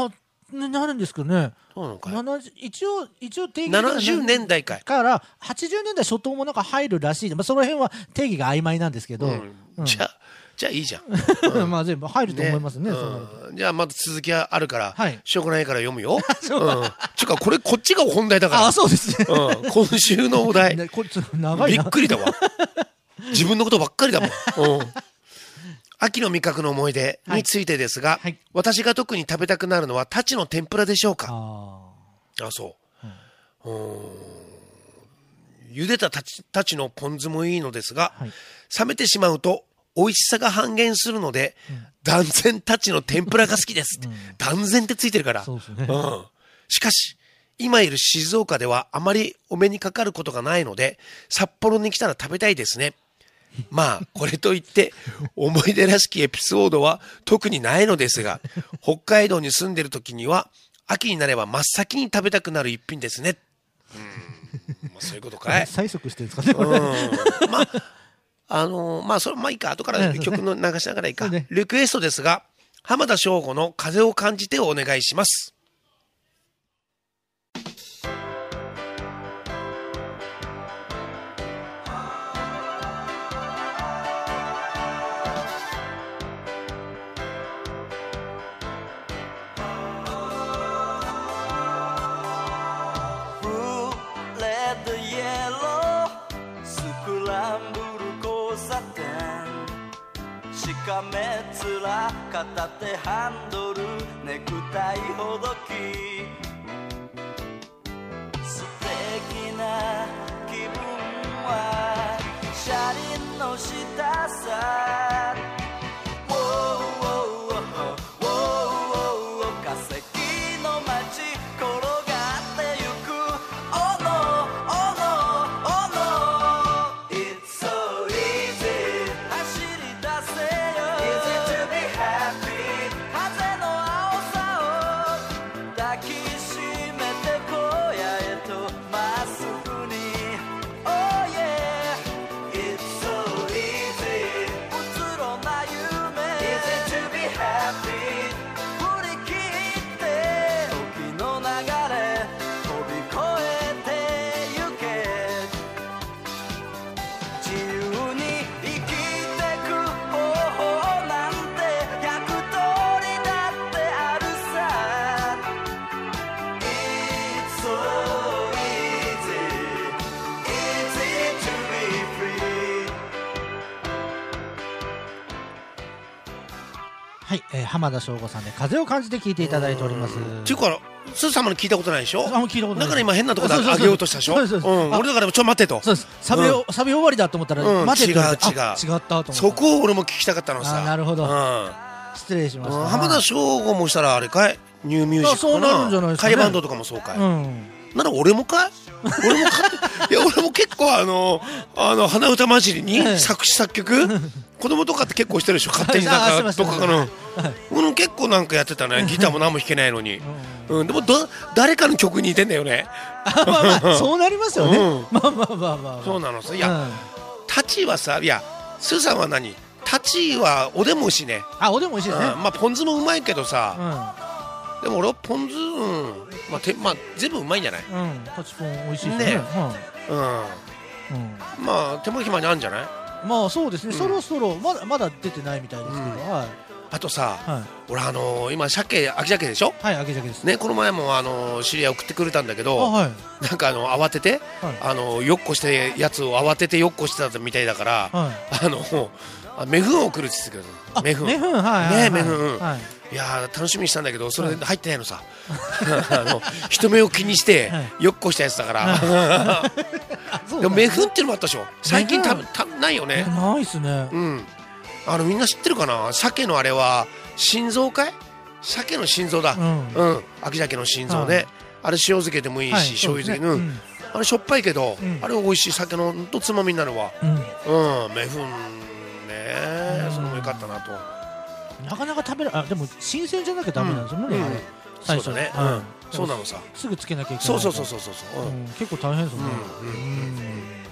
なるんですけどね。 そうなのかい。 一応一応定義ななじゅうねんだいかいからはちじゅうねんだい初頭もなんか入るらしい、まあ、その辺は定義が曖昧なんですけど、うんうん、じゃあじゃあいいじゃん、 うん、まあ全部入ると思いますね。 ね、 そううん、じゃあまだ続きはあるから、 はい、 しょうがないから読むよ。うん、ちゅうかこれこっちが本題だから。 あ、そうですね、 うん、今週のお題、 ね、これちょっと長いな、 びっくりだわ。自分のことばっかりだもん。うん、秋の味覚の思い出についてですが、はいはい、私が特に食べたくなるのはタチの天ぷらでしょうか。ああ、そう、うん、うん茹でたタチ、タチのポン酢もいいのですが、はい、冷めてしまうと美味しさが半減するので、うん、断然タチの天ぷらが好きですって、うん、断然ってついてるから。そうですね、うん、しかし今いる静岡ではあまりお目にかかることがないので、札幌に来たら食べたいですね。まあこれといって思い出らしきエピソードは特にないのですが、北海道に住んでる時には秋になれば真っ先に食べたくなる一品ですね。うん、まあ、そういうことかい。 催促してるんですかね。 うん、まああのー、まあそれまあいいか、後から曲の流しながらいいか、ね、リクエストですが、浜田省吾の風を感じてをお願いします。 しかめ面片手ハンドルネクタイほどき素敵な気分は車輪の下さウォーウォーウォーウォーウォー化石の街転がってゆく Oh no oh no oh no It's so easy 走り出せはい、えー、浜田省吾さんで風を感じて聞いていただいております。 っていうからスーさんまで聞いたことないでしょ。 あ、もう聞いたことない。 だから今変なところで上げようとしたでしょ。俺だからちょっと待ってと。 そうです。サビ、うん、サビ終わりだと思ったら、うん、待てと。違う違う。違ったと思った。 そこを俺も聞きたかったのさ。 あ、なるほど。うん、失礼しました。 浜田省吾もしたらあれかい、ニューミュージックかな。 そうなるんじゃないですかね。 カイバンドとかもそうかい。うん、なら俺もかい。俺もかいや俺も結構あのあの鼻歌混じりに作詞作曲子供とかって結構してるでしょ、勝手になんかとかかな。俺も結構なんかやってたね。ギターも何も弾けないのに、うん、でもど誰かの曲に似てんだよね。 まあまあそうなりますよね、うん、まあまあまあまあそうなのさ。いや、うん、タチはさ、いやスーさんは何、タチはおでも美味しいね。 あ、おでも美味しいですね、 うん、まあポン酢もうまいけどさ、うん、でも俺はポン酢、うん、まあてまあ全部うまいんじゃない。 うん、タチポン美味しいですね。ね、うん、うん、 まあ手間暇にあるんじゃない。 まあそうですね、うん、そろそろまだまだ出てないみたいですけど、うん、はい。 あとさ、はい、俺あのー、今鮭秋鮭でしょ。 はい、秋鮭ですね。この前もあのー、知り合い送ってくれたんだけど、 はい、 なんかあの慌てて、はい、あのー、よっこしてやつを慌ててよっこしてたみたいだから、はい、あのメフンを送るって言ってくれる。メフン、 メフン、はい、 ね、メフン、はい、いや楽しみにしたんだけどそれ入ってないのさ、はい、あの人目を気にしてよっこしたやつだから、はい、でもメフンっていうのもあったでしょ最近。たたないよね。 ないっすね。 うん、あのみんな知ってるかな。鮭のあれは心臓かい。鮭の心臓だ。うん、うん、秋鮭の心臓ね、はい、あれ塩漬けでもいいし、はい、醤油漬け、ね、うん、あれしょっぱいけど、うん、あれ美味しい。鮭のとつまみになるわ。うん、うん、メフンね、うん、それもよかったなと。 なかなか食べる。あ、でも新鮮じゃなきゃダメなんですよね、うん、あれ最初ね、うん、そうなのさ。 すぐつけなきゃいけない。 そうそうそうそうそう、 うん、結構大変ですもんね。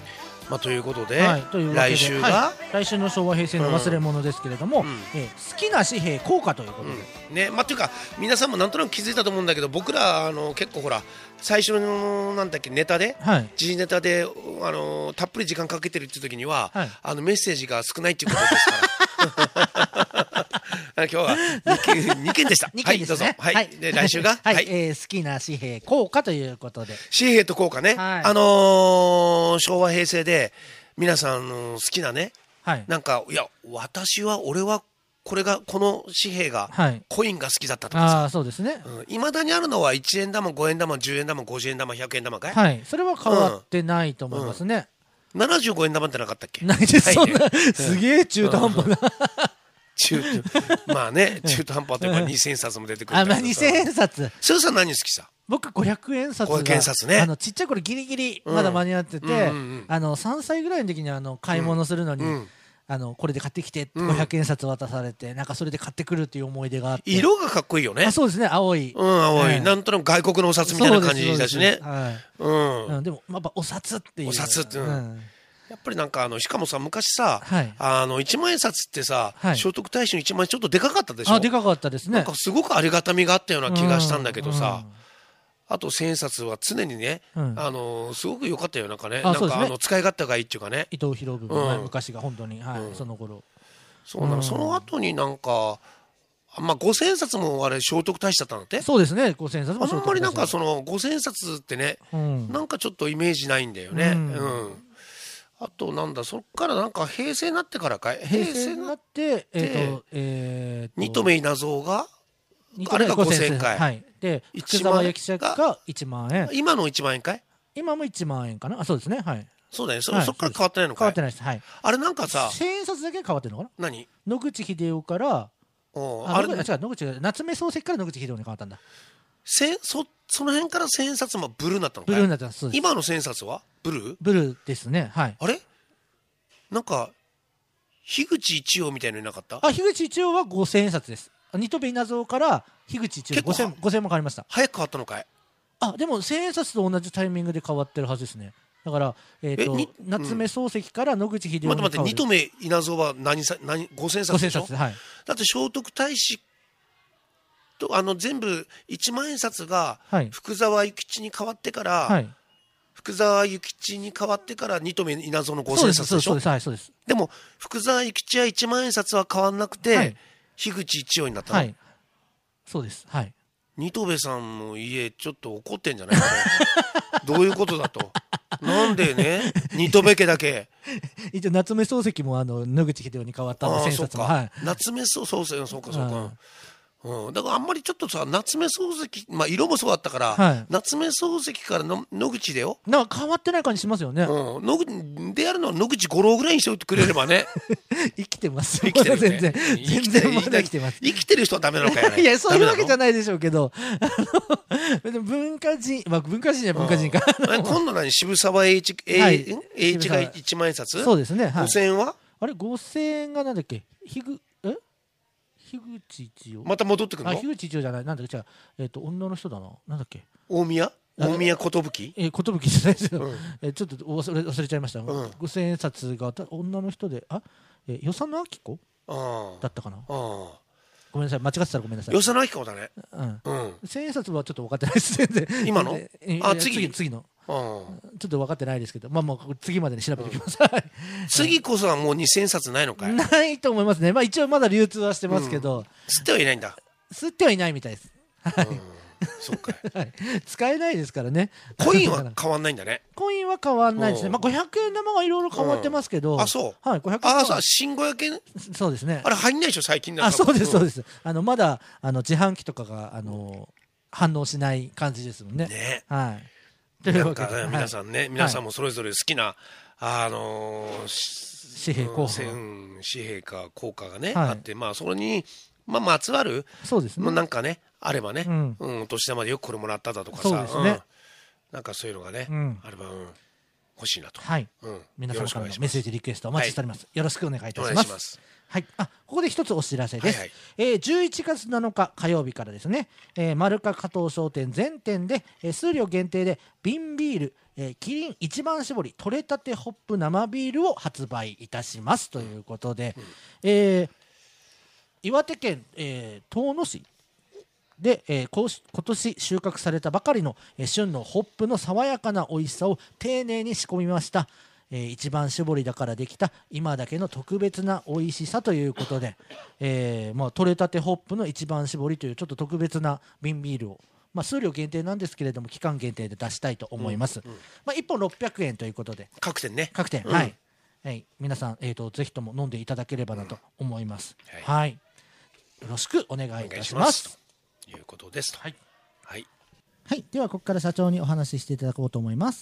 まあ、ということで、 はい、というわけで来週が、 はい、来週の昭和平成の忘れ物ですけれども、 うんえー好きな紙幣硬貨ということで、 うんね、まあ、というか皆さんもなんとなく気づいたと思うんだけど、僕らあの結構ほら最初のなんだっけネタで、 はい、 時事ネタであのたっぷり時間かけてるっていう時には、 はい、 あのメッセージが少ないっていうことですから今日はにけん、にけんでした。 にけんですね。 はい、どうぞ。はい。 はい、 で来週が、 はい、 はい、 えー好きな紙幣硬貨ということで、 紙幣と硬貨ね、 はい、 あのー、昭和平成で皆さんの好きなね、 はい、 なんかいや私は俺はこれがこの紙幣が、 はい、 コインが好きだったとかさ、 あ、そうですね。 いま、うん、だにあるのはいちえん玉、ごえん玉、じゅうえん玉、ごじゅうえん玉、ひゃくえん玉かい。 はい、それは変わってないと思いますね。 うんうん、ななじゅうごえん玉ってなかったっけ？ ないです、そんな、 ね、 すげえ中途半端な。 中まあね、中途半端といえばにせんえん札も出てくるんだけどさ。 あ、まあにせんえん札。 スーさん何好きさ？ 僕ごひゃくえん札がごひゃくえん札ね、 あのちっちゃい頃ギリギリまだ間に合ってて、うんうんうん、あのさんさいぐらいの時にあの買い物するのに、うん、あのこれで買ってきてってごひゃくえん札渡されて、うん、なんかそれで買ってくるっていう思い出があって、 色がかっこいいよね。 あ、そうですね、青い、 うん、青い、えー、なんとなく外国のお札みたいな感じだしね。 はい、うんうん、でもやっぱお札っていう、 お札って、うん、 うんやっぱりなんかあのしかもさ昔さ、 はい、 あのいちまんえん札ってさ、はい、聖徳太子のいちまんえんちょっとでかかったでしょ。 あ、でかかったですね。 なんかすごくありがたみがあったような気がしたんだけどさ、うんうん、あと千円札は常にね、うん、あのすごく良かったよ。なんかね、なんかあの使い勝手がいいっていうかね、 伊藤博文、うん、昔が本当に、はい、うん、その頃そうなの、うん、その後になんかまあごせんえん札もあれ聖徳太子だったんだって。 そうですね、ごせんえん札も聖徳太子。 あんまりなんかそのごせんえん札ってね、うん、なんかちょっとイメージないんだよね。うん、うん、あとなんだ、そっからなんか平成になってからかい、 平成になってえっ、ー、とえー、二戸目稲造があれがごせんえんかい、 はい、で福沢諭吉がいちまんえん、 今のいちまんえんかい、 今もいちまんえんかな。あ、そうですね、はい、 そうだね、そ、はい、そっから変わってないのかい。 変わってないです、はい、 あれなんかさ千円札だけ変わってるのかな。 何、 野口英世からおああれあ違う野口夏目漱石から野口英世に変わったんだ。 せそその辺から千円札もブルーになったのかい。 ブルーになったんです。そうです。 今の千円札はブルー、 ブルーですね、はい。 あれなんか樋口一葉みたいのいなかった？ あ、樋口一葉はごせんえん札です。二戸部稲造から樋口一葉ごせんも変わりました。 早く変わったのかい。 あ、でも千円札と同じタイミングで変わってるはずですね。だから、えー、と夏目漱石から野口英世に変わる。 待って待って、二戸目稲造は何さ何ごせん札でしょ。 ごせん札、はい、 だって聖徳太子とあの全部いちまんえん札が福沢諭吉に変わってから、はい、福沢諭吉に変わってから二戸目稲造のごせん札でしょ。でも福沢諭吉はいちまんえん札は変わんなくて、はい、樋口一葉になったの、はい、 そうです、はい、 二戸部さんの家ちょっと怒ってんじゃないかどういうことだと。なんでね二戸部家だけ一応夏目漱石もあの野口英世に変わったの、千円札も、はい、 夏目漱石、そうかそうか、うん、だからあんまりちょっとさ夏目漱石、まあ、色もそうだったから、はい、夏目漱石からの野口でよ、 なんか変わってない感じしますよね、 うん、野口であるのは野口五郎ぐらいにしておいてくれればね生きてます生きてる、ね、 全然全然まだ生きてます。 生きてる人はダメなのかよ、ね、 いやそういうわけじゃないでしょうけどあの文化人、まあ、文化人じゃ文化人か今度何渋沢栄一、はい、栄一がいちまんえん札、 そうですね、はい、 ごせんえんはあれごせんえんがなんだっけ、ひぐえ樋口一葉また戻ってくるの？ あ、樋口一葉じゃない、なんだっけ、違う、えっ、ー、と女の人だな、なんだっけ、 大宮大宮寿？ えー、寿じゃないですよ、うん、えー、ちょっと忘れ忘れちゃいました、うん、ごせんえん札が女の人で、あ、えー、与謝野明子だったかな、あ、ごめんなさい、間違ってたらごめんなさい。 与謝野明子だね、 うんうん、千円札はちょっと分かってないです全然今のあ次次次のちょっと分かってないですけど、まあもう次までに調べておきます、うん、 次こそはもうにせんえん札ないのかい。 ないと思いますね、まあ、一応まだ流通はしてますけど、うん、 吸ってはいないんだ。 吸ってはいないみたいです、はい、 そうかい、はい、 使えないですからね。 コインは変わんないんだね。 コインは変わんないですね、まあ、ごひゃくえん玉はいろいろ変わってますけど、うん、 あ、そう、 はい、ごひゃくえん玉、 あ、そう、新ごひゃくえん、 そうですね、 あれ入んないでしょ最近だと。 あ、そうですそうです、うん、あのまだあの自販機とかがあの反応しない感じですもんね。 ね、 はい。 なんかね、皆さんね、はい、皆さんもそれぞれ好きな、あのー、紙幣硬貨、 うん、紙幣か硬貨がね、はい、あって、まあそれにまあまつわる、 そうですね、 なんかねあればね、うん、うん、お年玉でよくこれもらっただとかさ、そうですね、うん、なんかそういうのがね、うん、あれば、うん、 欲しいなと。 はい、うん、皆様からのメッセージリクエストお待ちしております。はい、よろしくお願いいたします。はい、あ、ここで一つお知らせです。はいはい、えー、じゅういちがつなのか火曜日からですね、えー、丸カ加藤商店全店で、えー、数量限定で瓶ビール、えー、キリン一番搾り取れたてホップ生ビールを発売いたしますということで、うん、えー、岩手県、えー、遠野市で、えー、今年収穫されたばかりの、えー、旬のホップの爽やかな美味しさを丁寧に仕込みました。えー、一番搾りだからできた今だけの特別な美味しさということで、えーまあ、取れたてホップの一番搾りというちょっと特別な瓶ビールを、まあ、数量限定なんですけれども期間限定で出したいと思います。うんうん、まあ、いっぽんろっぴゃくえんということで各店ね各店、うん、はい、はい、皆さん、えーと、ぜひとも飲んでいただければなと思います。うん、はい、はい、よろしくお願いいたします。 ということですと。はい、 はいはい、ではここから社長にお話ししていただこうと思います。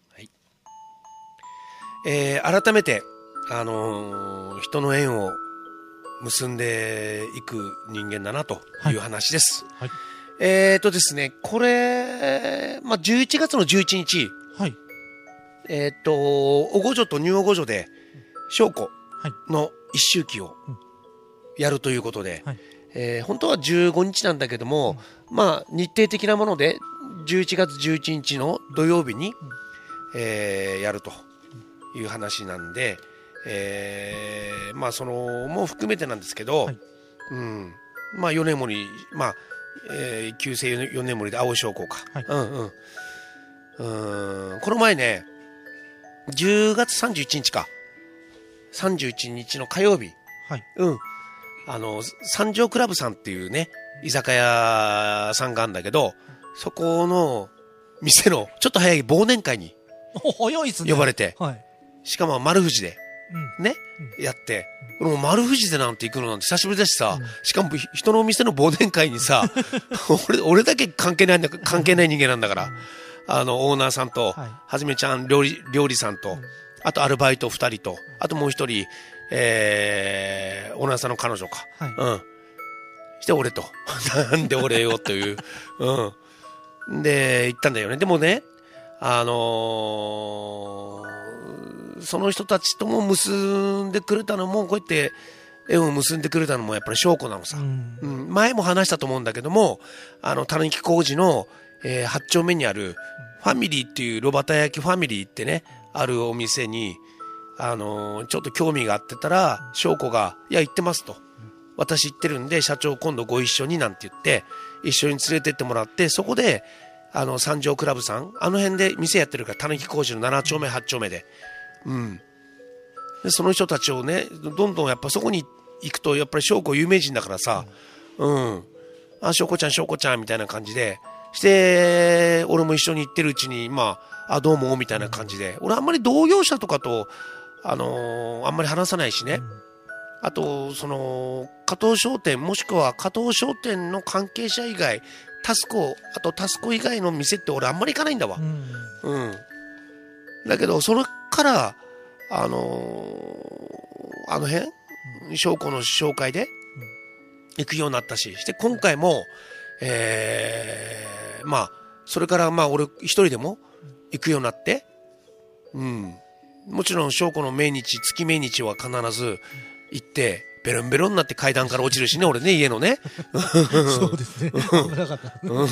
えー、改めて、あのー、人の縁を結んでいく人間だなという話です。はいはい、えーとですね、これ、まあ、じゅういちがつのじゅういちにち、はい、えーと、おごじょと入おごじょで、証拠の一周忌をやるということで、はい、えー、本当はじゅうごにちなんだけども、うん、まあ、日程的なもので、じゅういちがつじゅういちにちの土曜日に、うん、えー、やると。いう話なんで、えー、まあそのも含めてなんですけど、はい、うん、まあ米森、まあ、えー、旧姓米森で青証拠か、はい、うんうん、うん、この前ねじゅうがつさんじゅういちにちかさんじゅういちにちの火曜日、はい、うん、あの三条クラブさんっていうね居酒屋さんがあるんだけど、そこの店のちょっと早い忘年会に呼ばれて、はい、しかも丸富士で、うん、ね、うん、やって、うん、もう丸富士でなんて行くのなんて久しぶりだしさ、うん、しかも人のお店の忘年会にさ俺, 俺だけ関係ないんだ関係ない人間なんだから、うん、あのオーナーさんと、はい、はじめちゃん料理料理さんと、うん、あとアルバイトふたりと、あともう一人、えー、オーナーさんの彼女か、はい、うん、して俺となんで俺よという、うん、で行ったんだよね。でもね、あのー、その人たちとも結んでくれたのもこうやって縁を結んでくれたのもやっぱり証拠なのさ、うんうん、前も話したと思うんだけども、あのたぬき工事の、えー、はち丁目にあるファミリーっていう炉端焼きファミリーってねあるお店に、あのー、ちょっと興味があってたら証拠がいや行ってますと、私行ってるんで社長今度ご一緒になんて言って一緒に連れてってもらって、そこであの三条クラブさんあの辺で店やってるから、たぬき工事のなな丁目はち丁目で、うん、でその人たちをねどんどんやっぱそこに行くとやっぱり翔子有名人だからさ、うん、あ翔子ちゃん翔子ちゃんみたいな感じでして俺も一緒に行ってるうちにまああどうもみたいな感じで、俺あんまり同業者とかとあのー、あんまり話さないしね、あとその加藤商店もしくは加藤商店の関係者以外タスコあとタスコ以外の店って俺あんまり行かないんだわ、うん、うん、だけどそれからあのー、あの辺証拠の紹介で行くようになったし、して今回も、えー、まあそれからまあ俺一人でも行くようになって、うん、もちろん証拠の命日月命日は必ず行ってベロンベロンになって階段から落ちるしね俺ね家のねそうですね危なかった、 うん、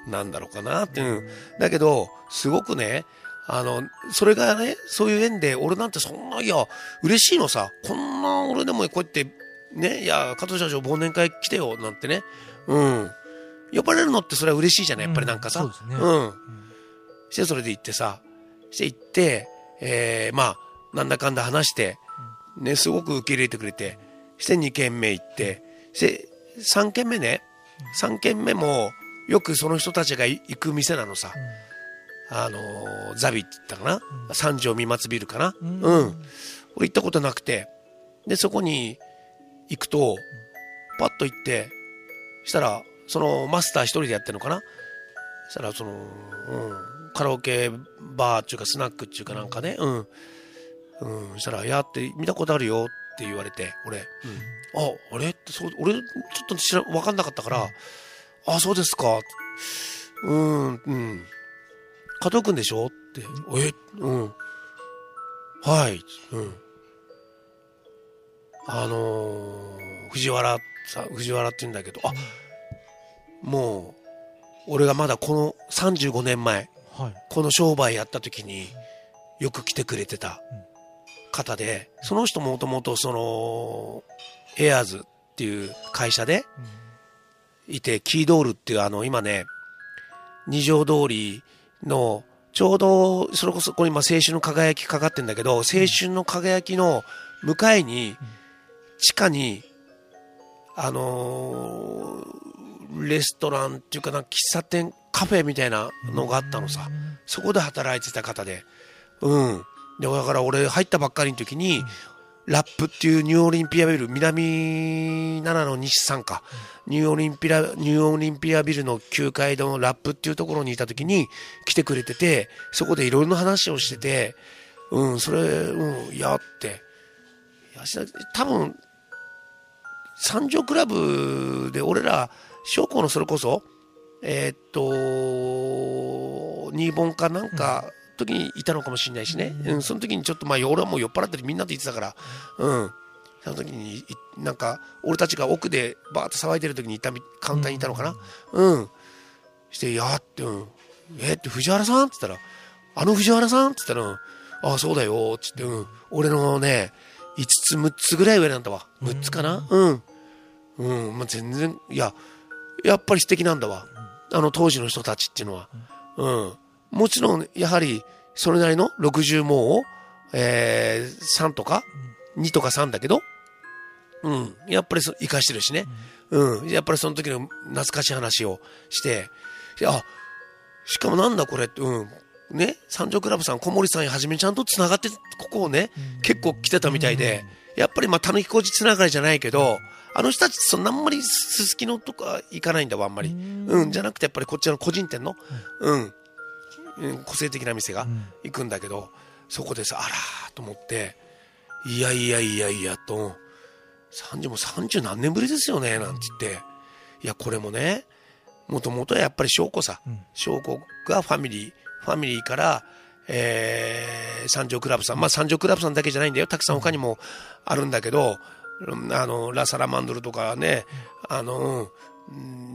なんだろうかなって、うん、だけどすごくねあのそれがねそういう縁で俺なんてそんないや嬉しいのさ、こんな俺でもこうやってねいや加藤社長忘年会来てよなんてね、うん、呼ばれるのってそれは嬉しいじゃないやっぱりなんかさ、うん、そうですね、うん、してそれで行ってさして行って、えー、まあなんだかんだ話してねすごく受け入れてくれて、してに軒目行ってしてさん軒目ねさん軒目もよくその人たちが行く店なのさ、あのー、ザビって言ったかな、うん、三条三松ビルかな、うん、うん、俺行ったことなくて、でそこに行くとパッと行ってしたらそのマスター一人でやってるのかな、したらその、うん、カラオケバーっていうかスナックっていうかなんかね、うん、うん、したらやって見たことあるよって言われて俺、うん、ああれってそう俺ちょっと知ら分かんなかったから、あそうですか、うんうん加藤くんでしょってってえうんはいうんあのー、藤原さ藤原って言うんだけどあもう俺がまだこのさんじゅうごねんまえ、はい、この商売やった時によく来てくれてた方で、その人もともとそのエアーズっていう会社でいて、キードールっていうあの今ね二条通りのちょうどそれこそこれ今青春の輝きかかってんだけど、青春の輝きの向かいに地下にあのー、レストランっていうかな喫茶店カフェみたいなのがあったのさ。そこで働いてた方で、うんでだから俺入ったばっかりの時に、うん、ラップっていうニューオリンピアビル南ななの西さんか、うん、ニューオリンピアニューオリンピアビルのきゅうかいのラップっていうところにいた時に来てくれてて、そこでいろいろな話をしてて、うんそれうんやっていや多分三条クラブで俺ら将校のそれこそえー、っとにぼんかなんか、うん時にいたのかもしれないしね、うん、その時にちょっとまあ俺はもう酔っ払ってみんなと言ってたから、うん、その時になんか俺たちが奥でバーッと騒いでる時にいたカウンターにいたのかな、うん、してやって、うん、えって藤原さんって言ったらあの藤原さんって言ったらああそうだよって言って、うん、俺のねいつつむっつぐらい上なんだわむっつかなうんうん、まあ、全然いややっぱり素敵なんだわあの当時の人たちっていうのはうんもちろんやはりそれなりのろくじゅうもうを、えー、さんとかにとかさんだけど、うん、やっぱりそ生かしてるしね、うん、やっぱりその時の懐かしい話をしてあしかもなんだこれって、うんね、三条クラブさん小森さんやはじめちゃんとつながってここをね結構来てたみたいで、やっぱりまあたぬき工事つながりじゃないけどあの人たちそんなあんまりすすきのとか行かないんだわあんまり、うん、じゃなくてやっぱりこっちの個人店の、うん個性的な店が行くんだけど、うん、そこでさあらーと思っていやいやいやいやとさんじゅうもさんじゅうなんねんぶりですよねなんて言って、いやこれもねもともとはやっぱり翔子さ、うん、翔子がファミリーファミリーから、えー、三条クラブさんまあ三条クラブさんだけじゃないんだよたくさん他にもあるんだけど、あのラ・サラマンドルとかねあの、うん、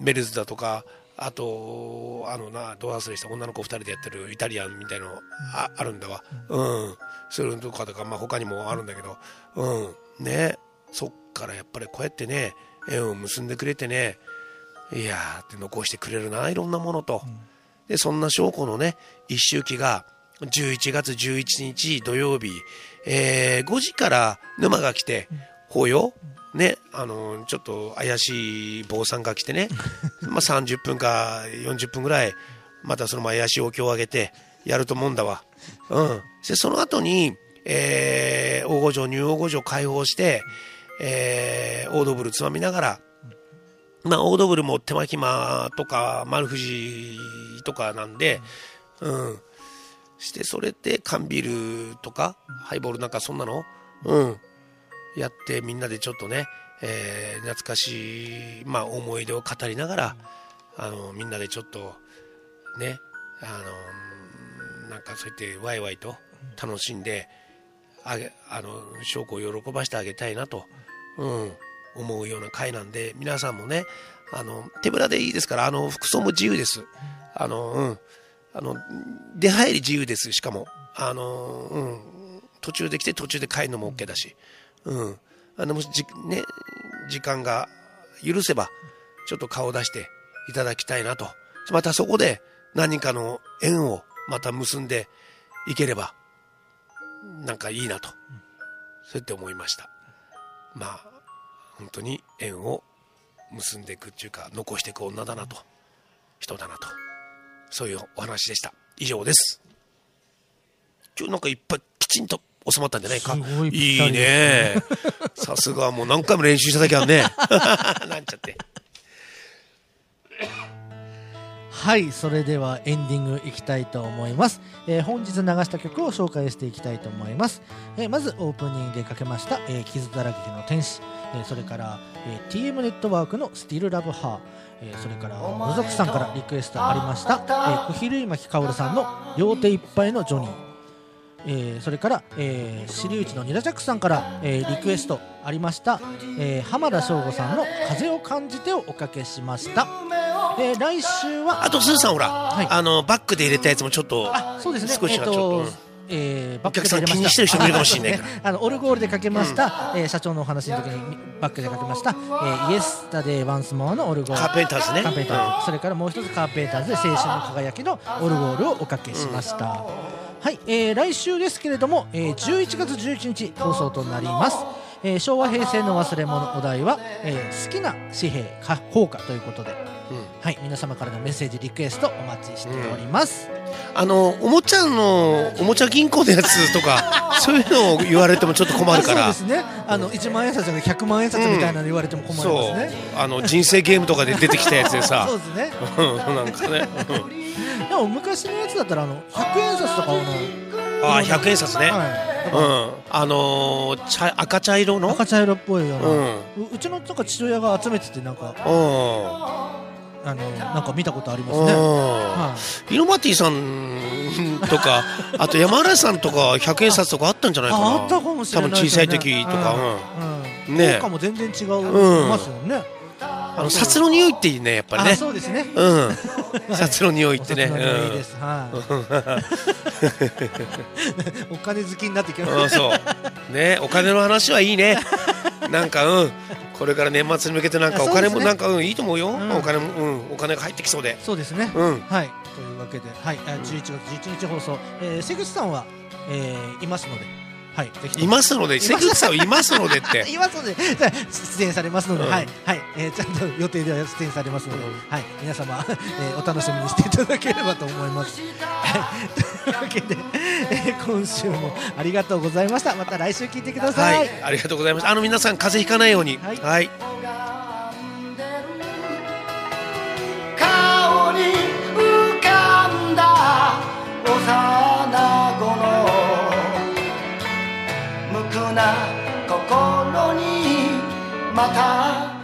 メルズだとかあとあのなど忘れした女の子ふたりでやってるイタリアンみたいの あ, あるんだわ、うん、それとかとか、まあ、他にもあるんだけど、うんね、そっからやっぱりこうやってね縁を結んでくれてねいやーって残してくれるないろんなものと、でそんな将校のね一周忌がじゅういちがつじゅういちにち土曜日、えー、ごじから沼が来て法要ね、あのちょっと怪しい坊さんが来てねまあさんじゅっぷんかよんじゅっぷんぐらいまたその怪しいお経をあげてやると思うんだわ、うん、でその後に、えー、大御所入大御所開放して、えー、オードブルつまみながら、まあオードブルも手間暇とか丸藤とかなんで、うんしてそれで缶ビールとかハイボールなんかそんなのうんやってみんなでちょっとね、えー、懐かしい、まあ、思い出を語りながらあのみんなでちょっとねあのなんかそうやってワイワイと楽しんであげあの翔子を喜ばしてあげたいなと、うん、思うような会なんで皆さんもねあの手ぶらでいいですからあの服装も自由ですあの、うん、あの出入り自由ですしかもあの、うん、途中で来て途中で帰るのも OK だしうん、あのもしじ、ね、時間が許せばちょっと顔を出していただきたいなとまたそこで何かの縁をまた結んでいければなんかいいなと、うん、そうやって思いました。まあ本当に縁を結んでいくっていうか残していく女だなと人だなとそういうお話でした。以上です。今日なんかいっぱいきちんと収まったんじゃないか。い, いいねさすがもう何回も練習しただけあんねなんちゃってはい、それではエンディングいきたいと思います。えー、本日流した曲を紹介していきたいと思います。えー、まずオープニングでかけました、えー、傷だらけの天使、えー、それから、えー、ティーエム ネットワークのスティールラブハー、えー、それからのぞくさんからリクエストありました、えー、小比類巻薫さんの両手いっぱいのジョニー、えー、それから、えー、私内のニラジャックさんから、えー、リクエストありました、えー、浜田省吾さんの風を感じてをおかけしました。えー、来週はあとスーさんほら、 はい、 あのバックで入れたやつもちょっとあそうですね、 少しはちょっと、 えーとえー、バックでお客さん気にしてる人もいるかもしれないから、 ね、あのオルゴールでかけました、うんえー、社長のお話の時にバックでかけました、えー、イエスタデーワンスモアのオルゴールカーペンターズねカーペンターズ、うん、それからもう一つカーペンターズで青春の輝きのオルゴールをおかけしました、うん、はい、えー、来週ですけれども、えー、じゅういちがつじゅういちにち放送となります。えー、昭和平成の忘れ物お題は、えー、好きな紙幣か硬貨ということで、うん、はい、皆様からのメッセージリクエストお待ちしております、 うん、あのおもちゃのおもちゃ銀行のやつとかそういうのを言われてもちょっと困るからそうですね、あのいちまんえん札がひゃくまんえん札みたいなの言われても困りますね、 うん、そうあの人生ゲームとかで出てきたやつでさそうですねなんかねでも昔のやつだったらあのひゃくえん札とかのあひゃくえん札ね、はいうん、あのー、茶赤茶色の赤茶色っぽいような、うん、う, うちのなんか父親が集めててなんか、うん、あのなんか見たことありますね、 はい、イロマティさんとかあと山原さんとかひゃくえん札とかあったんじゃないかな。 あ, あったかもしれない、ね、 多分小さい時とか、 うんうん、ね効果も全然違いますよね、 あの札の匂いっていいねやっぱりね。 あそうですね、 うん、札の匂いってね、 おいいです、はい、お金好きになってきました、 うん、そうね、お金の話はいいねなんかうんこれから年末に向けてなんかお金もなんか、うん、いいと思うよ、うん、お金も、うん、お金が入ってきそうで。 そうですね、うん、はい、というわけで、はい、じゅういちがつじゅういちにち放送、えー、瀬口さんは、えー、いますので、はい、ぜひいますので、瀬口さんはいますのでっていますので出演されますので、うん、はい、はい、えー、ちゃんと予定では出演されますので、うん、はい、皆様、えー、お楽しみにしていただければと思います、はい、というわけで、えー、今週もありがとうございました。また来週聞いてください、 はい、ありがとうございました。あの皆さん風邪ひかないように、はい、はい、 顔に浮かんだ幼子の無垢な心にまた